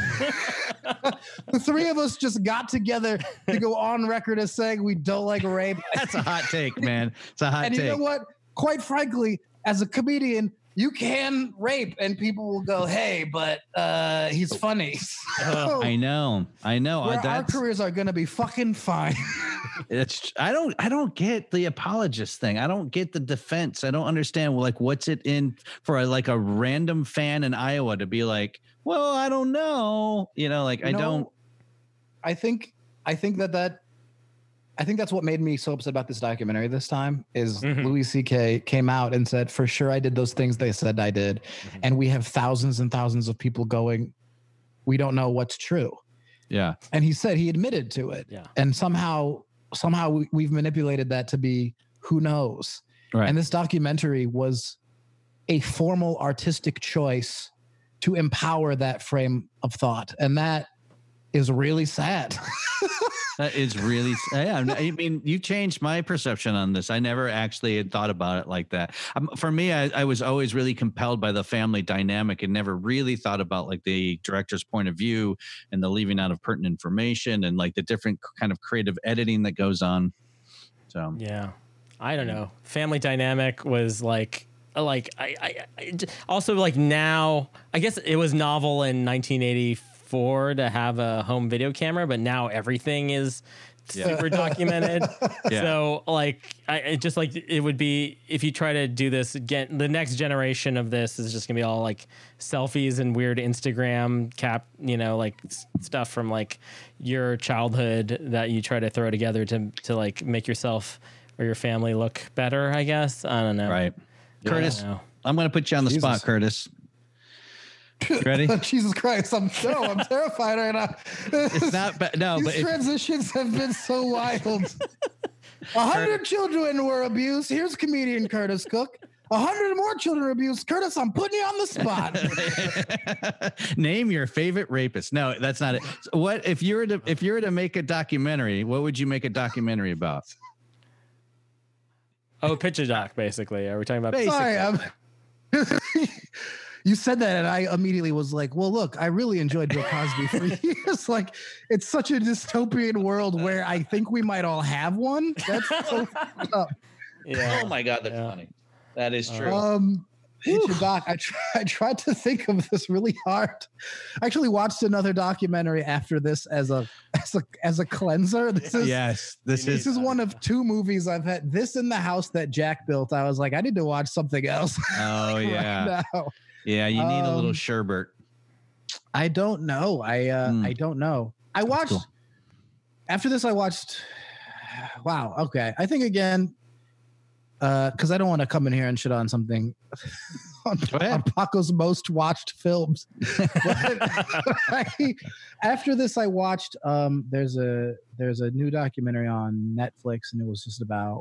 Speaker 4: The three of us just got together to go on record as saying we don't like rape.
Speaker 2: that's a hot take, man. It's a hot
Speaker 4: And
Speaker 2: take.
Speaker 4: you know what? Quite frankly, as a comedian, you can rape, and people will go, "Hey, but uh, he's funny." So,
Speaker 2: I know. I know.
Speaker 4: where our
Speaker 2: That's,
Speaker 4: careers are going to be fucking fine.
Speaker 2: it's I don't I don't get the apologist thing. I don't get the defense. I don't understand like what's it in for a, like a random fan in Iowa to be like, well, I don't know. You know, like
Speaker 4: You
Speaker 2: I
Speaker 4: know,
Speaker 2: don't
Speaker 4: I think I think that that I think that's what made me so upset about this documentary this time is
Speaker 3: Mhm.
Speaker 4: Louis C K came out and said, for sure I did those things they said I did.
Speaker 3: Mhm.
Speaker 4: And we have thousands and thousands of people going, we don't know what's true.
Speaker 2: yeah.
Speaker 4: And he said he admitted to it.
Speaker 3: Yeah.
Speaker 4: And somehow, somehow we, we've manipulated that to be who knows.
Speaker 2: Right.
Speaker 4: And this documentary was a formal artistic choice to empower that frame of thought. And that is really sad.
Speaker 2: That is really, yeah. I mean, you changed my perception on this. I never actually had thought about it like that. Um, for me, I, I was always really compelled by the family dynamic and never really thought about like the director's point of view and the leaving out of pertinent information and like the different kind of creative editing that goes on. So,
Speaker 3: Yeah, I don't know. Family dynamic was like, like I, I, I j- also like now. I guess it was novel in nineteen eighty-four to have a home video camera, but now everything is super documented.
Speaker 2: Yeah.
Speaker 3: So like, I it just like it would be if you try to do this again. The next generation of this is just gonna be all like selfies and weird Instagram cap, you know, like s- stuff from like your childhood that you try to throw together to to like make yourself or your family look better. I guess I don't know.
Speaker 2: right. Curtis,
Speaker 3: I don't know.
Speaker 2: I'm going to put you on the
Speaker 4: Jesus.
Speaker 2: spot, Curtis. Ready?
Speaker 4: Jesus Christ, I'm no, I'm terrified right now.
Speaker 2: It's not bad. No,
Speaker 4: These
Speaker 2: but if,
Speaker 4: transitions have been so wild. A hundred children were abused. Here's comedian Curtis Cook. A hundred more children were abused. Curtis, I'm putting you on the spot.
Speaker 2: name your favorite rapist. No, that's not it. So what if you were to if you were to make a documentary? What would you make a documentary about?
Speaker 3: Oh, picture doc, basically. Are we talking about?
Speaker 2: Basically.
Speaker 4: Sorry, I'm, you said that, and I immediately was like, "Well, look, I really enjoyed Bill Cosby for years. Like, it's such a dystopian world where I think we might all have one. That's so fucked up."
Speaker 3: Yeah.
Speaker 2: Oh my God, that's
Speaker 3: Yeah.
Speaker 2: funny. That is true.
Speaker 4: Um, picture doc. I, try, I tried to think of this really hard. I actually watched another documentary after this as a as a as a cleanser. This is
Speaker 2: yes, this
Speaker 4: This
Speaker 2: is.
Speaker 4: is one of two movies I've had. This in the house that Jack built. I was like, I need to watch something else.
Speaker 2: Oh
Speaker 4: right
Speaker 2: yeah,
Speaker 4: now.
Speaker 2: yeah. You need a little
Speaker 4: Um,
Speaker 2: sherbet.
Speaker 4: I don't know. I uh,
Speaker 2: Hmm.
Speaker 4: I don't know. I watched
Speaker 2: cool.
Speaker 4: after this. I watched. Wow. Okay. I think again, because I don't want to come in here and shit on something on,
Speaker 2: Go ahead.
Speaker 4: on Paco's most watched films. But I, after this, I watched. Um, there's a there's a new documentary on Netflix, and it was just about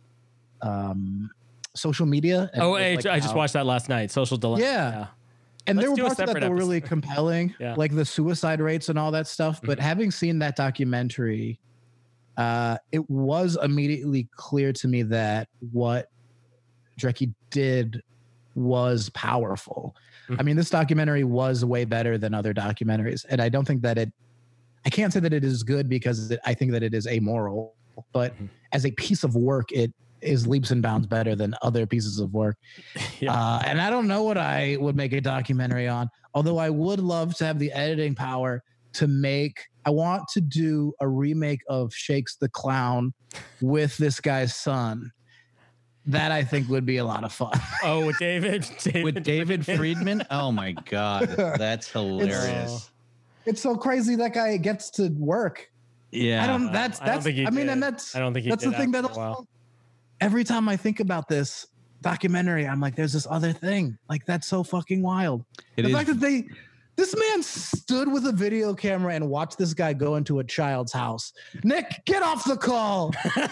Speaker 4: um, social media. and
Speaker 3: Oh,
Speaker 4: it
Speaker 3: hey,
Speaker 4: was like
Speaker 3: I just
Speaker 4: how-
Speaker 3: watched that last night. Social Dilemma.
Speaker 4: Yeah. And
Speaker 3: Let's
Speaker 4: there
Speaker 3: do
Speaker 4: were
Speaker 3: a
Speaker 4: parts of that
Speaker 3: separate
Speaker 4: that were really
Speaker 3: episode.
Speaker 4: compelling,
Speaker 3: Yeah.
Speaker 4: like the suicide rates and all that stuff. But having seen that documentary, uh, it was immediately clear to me that what Drecke did was powerful. I mean, this documentary was way better than other documentaries. And I don't think that it, I can't say that it is good because it, I think that it is amoral. But as a piece of work, it is leaps and bounds better than other pieces of work.
Speaker 3: Yeah.
Speaker 4: Uh, and I don't know what I would make a documentary on, although I would love to have the editing power to make, I want to do a remake of Shakes the Clown with this guy's son. That I think would be a lot of fun.
Speaker 3: Oh, with David. David
Speaker 2: With David Friedman. Oh my God, that's hilarious.
Speaker 3: Oh.
Speaker 4: It's so crazy that guy gets to work.
Speaker 2: Yeah,
Speaker 4: I don't, that's,
Speaker 3: I don't
Speaker 4: that's,
Speaker 3: think he
Speaker 4: I mean,
Speaker 3: did.
Speaker 4: and that's,
Speaker 3: I don't think he
Speaker 4: that's
Speaker 3: did
Speaker 4: the thing that
Speaker 3: after a while.
Speaker 4: also, every time I think about this documentary, I'm like, there's this other thing. Like, that's so fucking wild.
Speaker 2: It
Speaker 4: the
Speaker 2: is-
Speaker 4: fact that they, This man stood with a video camera and watched this guy go into a child's house. Nick, get off the call.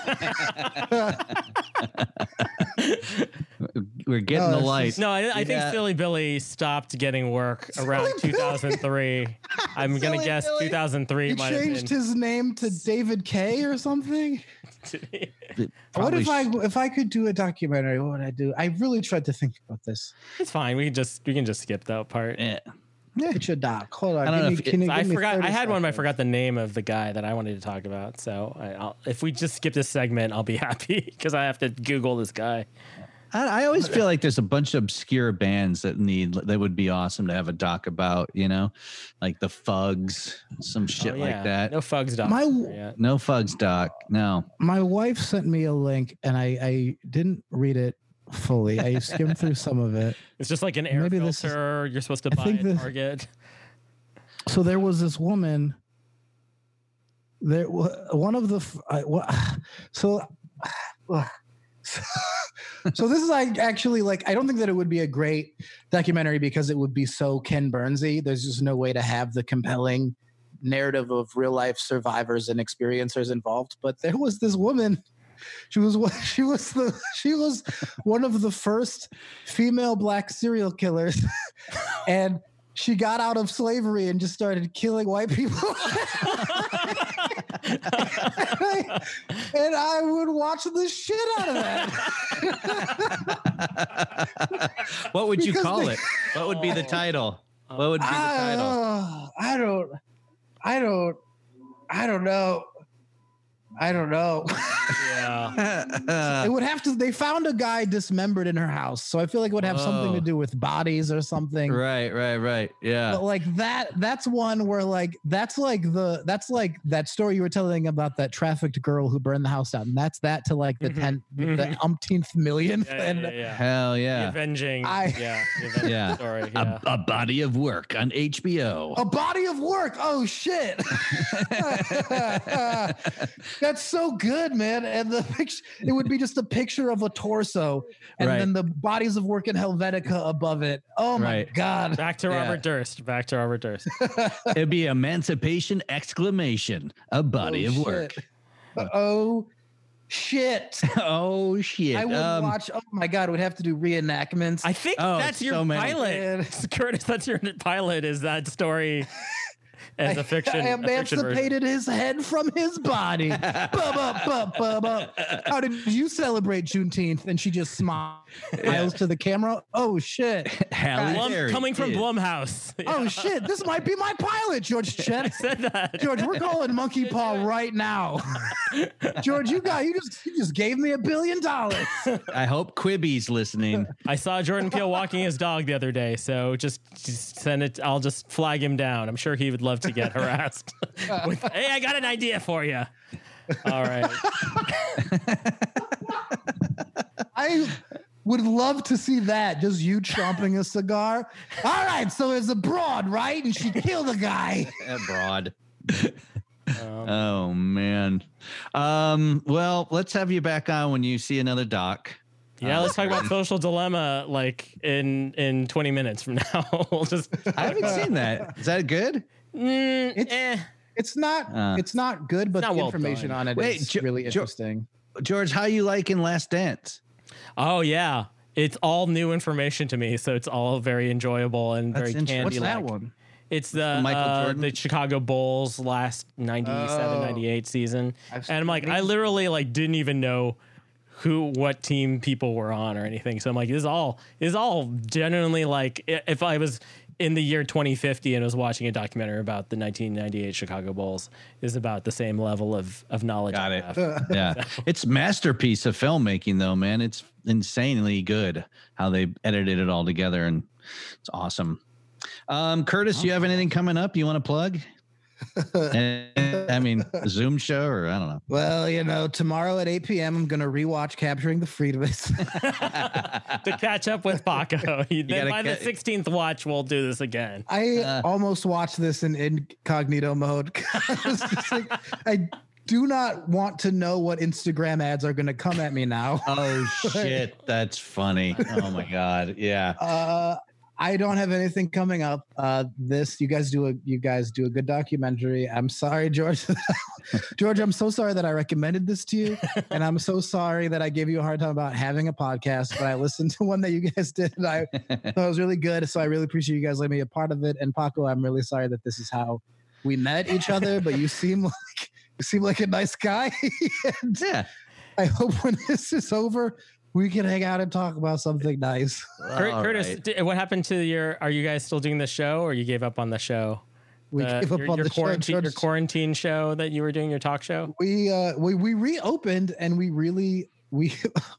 Speaker 2: We're getting
Speaker 4: No,
Speaker 2: the
Speaker 4: it's
Speaker 2: light.
Speaker 4: just-
Speaker 3: No, I, I think
Speaker 2: Yeah.
Speaker 3: Silly Billy stopped getting work around two thousand three. I'm gonna
Speaker 4: Silly
Speaker 3: guess
Speaker 4: Billy.
Speaker 3: two thousand three
Speaker 4: He
Speaker 3: might have
Speaker 4: changed
Speaker 3: been.
Speaker 4: his name to David K or something. What
Speaker 2: Probably
Speaker 4: if I if I could do a documentary? What would I do? I really tried to think about this.
Speaker 3: It's fine. We can just we can just skip that part.
Speaker 2: Yeah.
Speaker 4: Get your doc. Hold on.
Speaker 2: I don't
Speaker 4: Give
Speaker 2: know
Speaker 4: me-
Speaker 2: if-
Speaker 4: can you
Speaker 3: I
Speaker 4: give me
Speaker 3: forgot. I
Speaker 4: thirty
Speaker 3: had one, but I
Speaker 4: seconds?
Speaker 3: forgot the name of the guy that I wanted to talk about. So I, I'll, if we just skip this segment, I'll be happy because I have to Google this guy.
Speaker 2: I, I always feel like there's a bunch of obscure bands that need that would be awesome to have a doc about, you know, like the Fugs, some shit
Speaker 3: Oh, yeah.
Speaker 2: like that.
Speaker 3: No Fugs doc.
Speaker 4: My
Speaker 3: yet.
Speaker 2: No Fugs doc. No.
Speaker 4: my wife sent me a link and I I didn't read it fully. I skimmed through some of it.
Speaker 3: It's just like an air
Speaker 4: Maybe this is-
Speaker 3: filter you're supposed to
Speaker 4: I
Speaker 3: buy
Speaker 4: think
Speaker 3: at
Speaker 4: this-
Speaker 3: Target.
Speaker 4: So there was this woman. There, wa- one of the f- I, wa- so, so this is like actually like I don't think that it would be a great documentary because it would be so Ken Burnsy. There's just no way to have the compelling narrative of real life survivors and experiencers involved. But there was this woman. She was one- she was the she was one of the first female black serial killers, and she got out of slavery and just started killing white people. and, I, and I would watch the shit out of that.
Speaker 2: What would you
Speaker 4: Because
Speaker 2: call
Speaker 4: they-
Speaker 2: it? What would be the title? What would be the
Speaker 4: I,
Speaker 2: title?
Speaker 4: uh, I don't, I don't, I don't know. I don't know.
Speaker 3: Yeah.
Speaker 4: It would have to. They found a guy dismembered in her house, so I feel like it would have something
Speaker 2: Oh.
Speaker 4: to do with bodies or something.
Speaker 2: Right, right, right. Yeah.
Speaker 4: But like that, that's one where like that's like the that's like that story you were telling about that trafficked girl who burned the house down. That's that to like the
Speaker 3: Mhm.
Speaker 4: ten, the
Speaker 3: Mhm.
Speaker 4: umpteenth millionth.
Speaker 3: Yeah, yeah,
Speaker 4: and
Speaker 3: yeah, yeah.
Speaker 2: Hell
Speaker 3: The
Speaker 2: yeah.
Speaker 3: avenging.
Speaker 4: I-
Speaker 3: yeah. The avenging
Speaker 2: Yeah.
Speaker 3: story. Yeah.
Speaker 2: A, a body of work on H B O.
Speaker 4: a body of work. Oh shit. That's so good, man. And the picture, it would be just a picture of a torso and
Speaker 2: Right.
Speaker 4: then the bodies of work in Helvetica above it. Oh my
Speaker 2: Right.
Speaker 4: God.
Speaker 3: Back to
Speaker 2: Yeah.
Speaker 3: Robert Durst. Back to Robert Durst.
Speaker 2: It'd be emancipation exclamation. A body
Speaker 4: Oh,
Speaker 2: of
Speaker 4: shit.
Speaker 2: work.
Speaker 4: Oh shit.
Speaker 2: Oh shit.
Speaker 4: I would
Speaker 2: Um,
Speaker 4: watch. Oh my God, we'd have to do reenactments.
Speaker 3: I think
Speaker 2: Oh,
Speaker 3: that's your
Speaker 2: so many.
Speaker 3: pilot, Curtis. That's your pilot. Is that story as a fiction?
Speaker 4: I
Speaker 3: a fiction version.
Speaker 4: emancipated his head from his body. Bub, up, bub, bub, up. How did you celebrate Juneteenth? And she just smiles to the camera. Oh shit.
Speaker 2: Halle
Speaker 3: Blum,
Speaker 2: Berry
Speaker 3: coming from
Speaker 2: did.
Speaker 3: Blumhouse.
Speaker 4: Oh shit. This might be my pilot, George Chet.
Speaker 3: said that.
Speaker 4: George, we're calling Monkey Paw right now. George, you got you just you just gave me a billion dollars.
Speaker 2: I hope Quibi's listening.
Speaker 3: I saw Jordan Peele walking his dog the other day, so just, just send it. I'll just flag him down. I'm sure he would love to get harassed. With, hey, I got an idea for you. All right.
Speaker 4: I would love to see that. Just you chomping a cigar. All right, so there's a broad, right? And she killed a guy.
Speaker 2: Abroad. Oh man. Um, well, let's have you back on when you see another doc.
Speaker 3: Yeah, let's talk about Social Dilemma like in in twenty minutes from now. We'll just.
Speaker 2: I haven't seen that. Is that good?
Speaker 3: Mm,
Speaker 4: It's,
Speaker 3: eh.
Speaker 4: it's not
Speaker 2: Uh,
Speaker 4: it's not good, but
Speaker 3: not
Speaker 4: the
Speaker 3: well
Speaker 4: information
Speaker 3: done.
Speaker 4: on it is
Speaker 2: Wait, Jo-
Speaker 4: really
Speaker 2: Jo-
Speaker 4: interesting.
Speaker 2: George, how you liking Last Dance?
Speaker 3: Oh yeah, it's all new information to me, so it's all very enjoyable and very
Speaker 2: That's
Speaker 3: candy.
Speaker 2: int-
Speaker 4: What's that one?
Speaker 3: It's the
Speaker 2: Michael
Speaker 3: uh,
Speaker 2: Jordan?
Speaker 3: the Chicago Bulls last ninety-seven,
Speaker 4: Oh.
Speaker 3: ninety-eight season.
Speaker 4: I've
Speaker 3: And I'm like, I literally like didn't even know who what team people were on or anything. So I'm like, this is all this is all genuinely like i- if I was in the year twenty fifty and was watching a documentary about the nineteen ninety-eight Chicago Bulls, is about the same level of of knowledge.
Speaker 2: Got
Speaker 3: I
Speaker 2: it.
Speaker 3: have.
Speaker 2: Yeah. It's masterpiece of filmmaking though, man. It's insanely good how they edited it all together, and it's awesome. Um, Curtis, you have anything coming up you want to plug? And, I mean, a Zoom show or I don't know.
Speaker 4: Well, you know, tomorrow at eight p.m. I'm gonna rewatch Capturing the Freedoms.
Speaker 3: To catch up with Paco. Then
Speaker 2: gotta
Speaker 3: by the
Speaker 2: ca-
Speaker 3: sixteenth watch, we'll do this again.
Speaker 4: I
Speaker 2: Uh.
Speaker 4: almost watched this in incognito mode. I was just like, I do not want to know what Instagram ads are gonna come at me now.
Speaker 2: Oh shit, that's funny. Oh my god. Yeah.
Speaker 4: Uh, I don't have anything coming up. Uh, this you guys do a you guys do a good documentary. I'm sorry, George. George, I'm so sorry that I recommended this to you, and I'm so sorry that I gave you a hard time about having a podcast. But I listened to one that you guys did, and I thought it was really good. So I really appreciate you guys letting me be a part of it. And Paco, I'm really sorry that this is how we met each other. But you seem like you seem like a nice guy. And
Speaker 2: yeah.
Speaker 4: I hope when this is over, we can hang out and talk about something nice.
Speaker 3: Cur- Curtis, right. d- what happened to your? Are you guys still doing the show, or you gave up on the show?
Speaker 4: We
Speaker 3: uh,
Speaker 4: gave up
Speaker 3: your,
Speaker 4: on
Speaker 3: your
Speaker 4: the
Speaker 3: quarantine,
Speaker 4: show.
Speaker 3: Your quarantine show that you were doing, your talk show.
Speaker 4: We uh, we we reopened, and we really we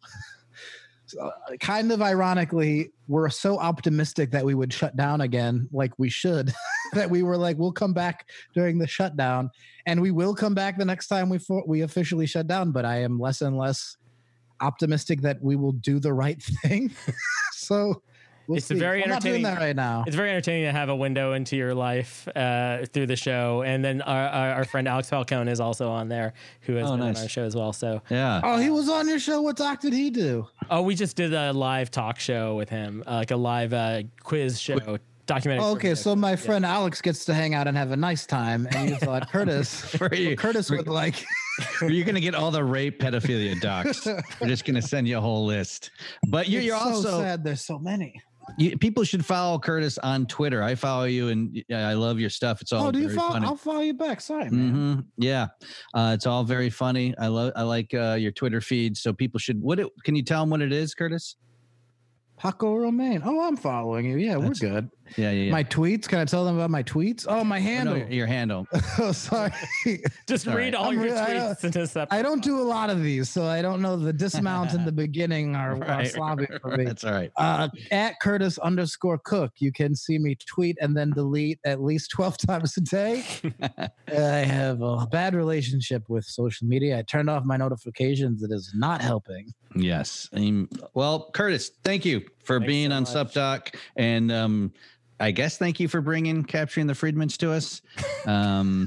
Speaker 4: kind of ironically were so optimistic that we would shut down again, like we should. That we were like, we'll come back during the shutdown, and we will come back the next time we for- we officially shut down. But I am less and less optimistic that we will do the right thing. So we'll
Speaker 3: it's
Speaker 4: see.
Speaker 3: a very
Speaker 4: I'm not doing
Speaker 3: entertaining.
Speaker 4: that right now.
Speaker 3: It's very entertaining to have a window into your life uh, through the show, and then our, our, our friend Alex Falcone is also on there, who has
Speaker 2: Oh,
Speaker 3: been
Speaker 2: nice.
Speaker 3: on our show as well. So
Speaker 2: Yeah.
Speaker 4: Oh, he was on your show. What doc did he do?
Speaker 3: oh, we just did a live talk show with him, uh, like a live uh, quiz show. Documentary.
Speaker 4: Oh, okay, so my friend Alex gets to hang out and have a nice time, and you thought Curtis,
Speaker 2: Were you-
Speaker 4: Curtis would like.
Speaker 2: You're going to get all the rape pedophilia docs. We're just going to send you a whole list. But you're,
Speaker 4: It's
Speaker 2: you're
Speaker 4: so
Speaker 2: also
Speaker 4: sad. There's so many.
Speaker 2: you, people should follow Curtis on Twitter. I follow you, and yeah, I love your stuff. It's all
Speaker 4: Oh, do you
Speaker 2: very
Speaker 4: follow?
Speaker 2: funny.
Speaker 4: I'll follow you back. Sorry, man.
Speaker 2: hmm Yeah, uh, it's all very funny. I love. I like uh, your Twitter feed. So people should. What it, can you tell them what it is, Curtis?
Speaker 4: Paco Romain. Oh, I'm following you. Yeah,
Speaker 2: That's-
Speaker 4: we're good.
Speaker 2: Yeah, yeah, yeah.
Speaker 4: My tweets. Can I tell them about my tweets? Oh, my
Speaker 2: Oh, no,
Speaker 4: handle.
Speaker 2: your, your handle.
Speaker 4: Oh, sorry.
Speaker 3: Just
Speaker 2: all
Speaker 3: read
Speaker 2: right.
Speaker 3: all
Speaker 4: I'm
Speaker 3: your
Speaker 4: re- I
Speaker 3: tweets
Speaker 4: don't-
Speaker 3: into a separate.
Speaker 4: I don't do a lot of these, so I don't know the dismount in the beginning are, are
Speaker 2: Right,
Speaker 4: Slavic for me.
Speaker 2: That's all right.
Speaker 4: Uh, at Curtis underscore Cook, you can see me tweet and then delete at least twelve times a day. I have a bad relationship with social media. I turned off my notifications. It is not helping.
Speaker 2: Yes. Um, well, Curtis, thank you for
Speaker 3: Thanks
Speaker 2: being
Speaker 3: so
Speaker 2: on
Speaker 3: much.
Speaker 2: SupDoc, and um, I guess thank you for bringing Capturing the Friedmans to us. Um,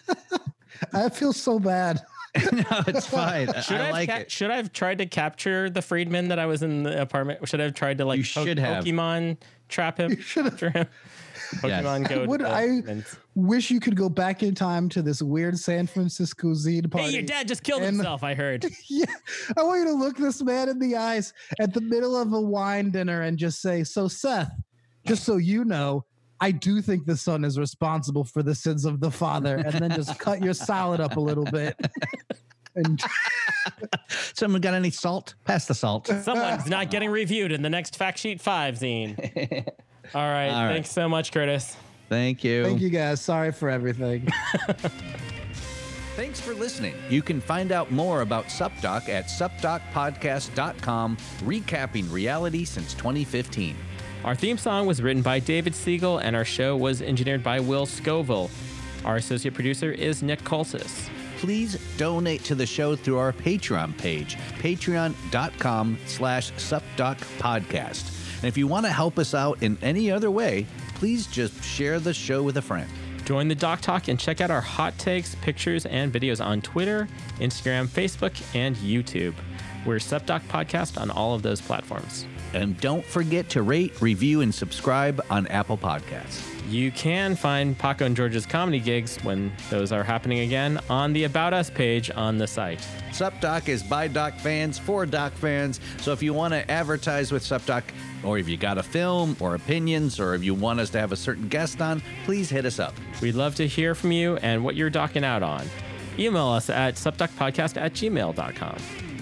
Speaker 4: I feel so bad.
Speaker 2: no, it's fine.
Speaker 3: Should
Speaker 2: I
Speaker 3: I,
Speaker 2: like
Speaker 3: ca-
Speaker 2: it.
Speaker 3: should I have tried to capture the Friedman that I was in the apartment? Should I have tried to like
Speaker 2: You
Speaker 3: po-
Speaker 2: should have.
Speaker 3: Pokemon trap him? Capture him. Pokemon go.
Speaker 4: Would
Speaker 3: to the
Speaker 4: I
Speaker 3: Friedmans.
Speaker 4: wish you could go back in time to this weird San Francisco zine party.
Speaker 3: Hey, your dad just killed
Speaker 4: And-
Speaker 3: himself. I heard.
Speaker 4: Yeah, I want you to look this man in the eyes at the middle of a wine dinner and just say, "So Seth, just so you know, I do think the son is responsible for the sins of the father," and then just cut your salad up a little bit. And
Speaker 2: Someone got any salt? Pass the salt.
Speaker 3: Someone's not getting reviewed in the next Fact Sheet Five zine. All right.
Speaker 2: All right.
Speaker 3: Thanks so much, Curtis.
Speaker 2: Thank you.
Speaker 4: thank you guys. Sorry for everything.
Speaker 1: Thanks for listening. You can find out more about SupDoc at sup doc podcast dot com, recapping reality since twenty fifteen.
Speaker 3: Our theme song was written by David Siegel, and our show was engineered by Will Scoville. Our associate producer is Nick Colsis.
Speaker 2: Please donate to the show through our Patreon page, patreon.com slash supdocpodcast. And if you want to help us out in any other way, please just share the show with a friend.
Speaker 3: Join the Doc Talk and check out our hot takes, pictures, and videos on Twitter, Instagram, Facebook, and YouTube. We're SupDoc Podcast on all of those platforms.
Speaker 2: And don't forget to rate, review, and subscribe on Apple Podcasts.
Speaker 3: You can find Paco and George's comedy gigs when those are happening again on the About Us page on the site.
Speaker 2: SupDoc is by Doc fans for Doc fans. So if you want to advertise with SupDoc, or if you got a film or opinions, or if you want us to have a certain guest on, please hit us up.
Speaker 3: We'd love to hear from you and what you're docking out on. Email us at supdocpodcast at gmail dot com.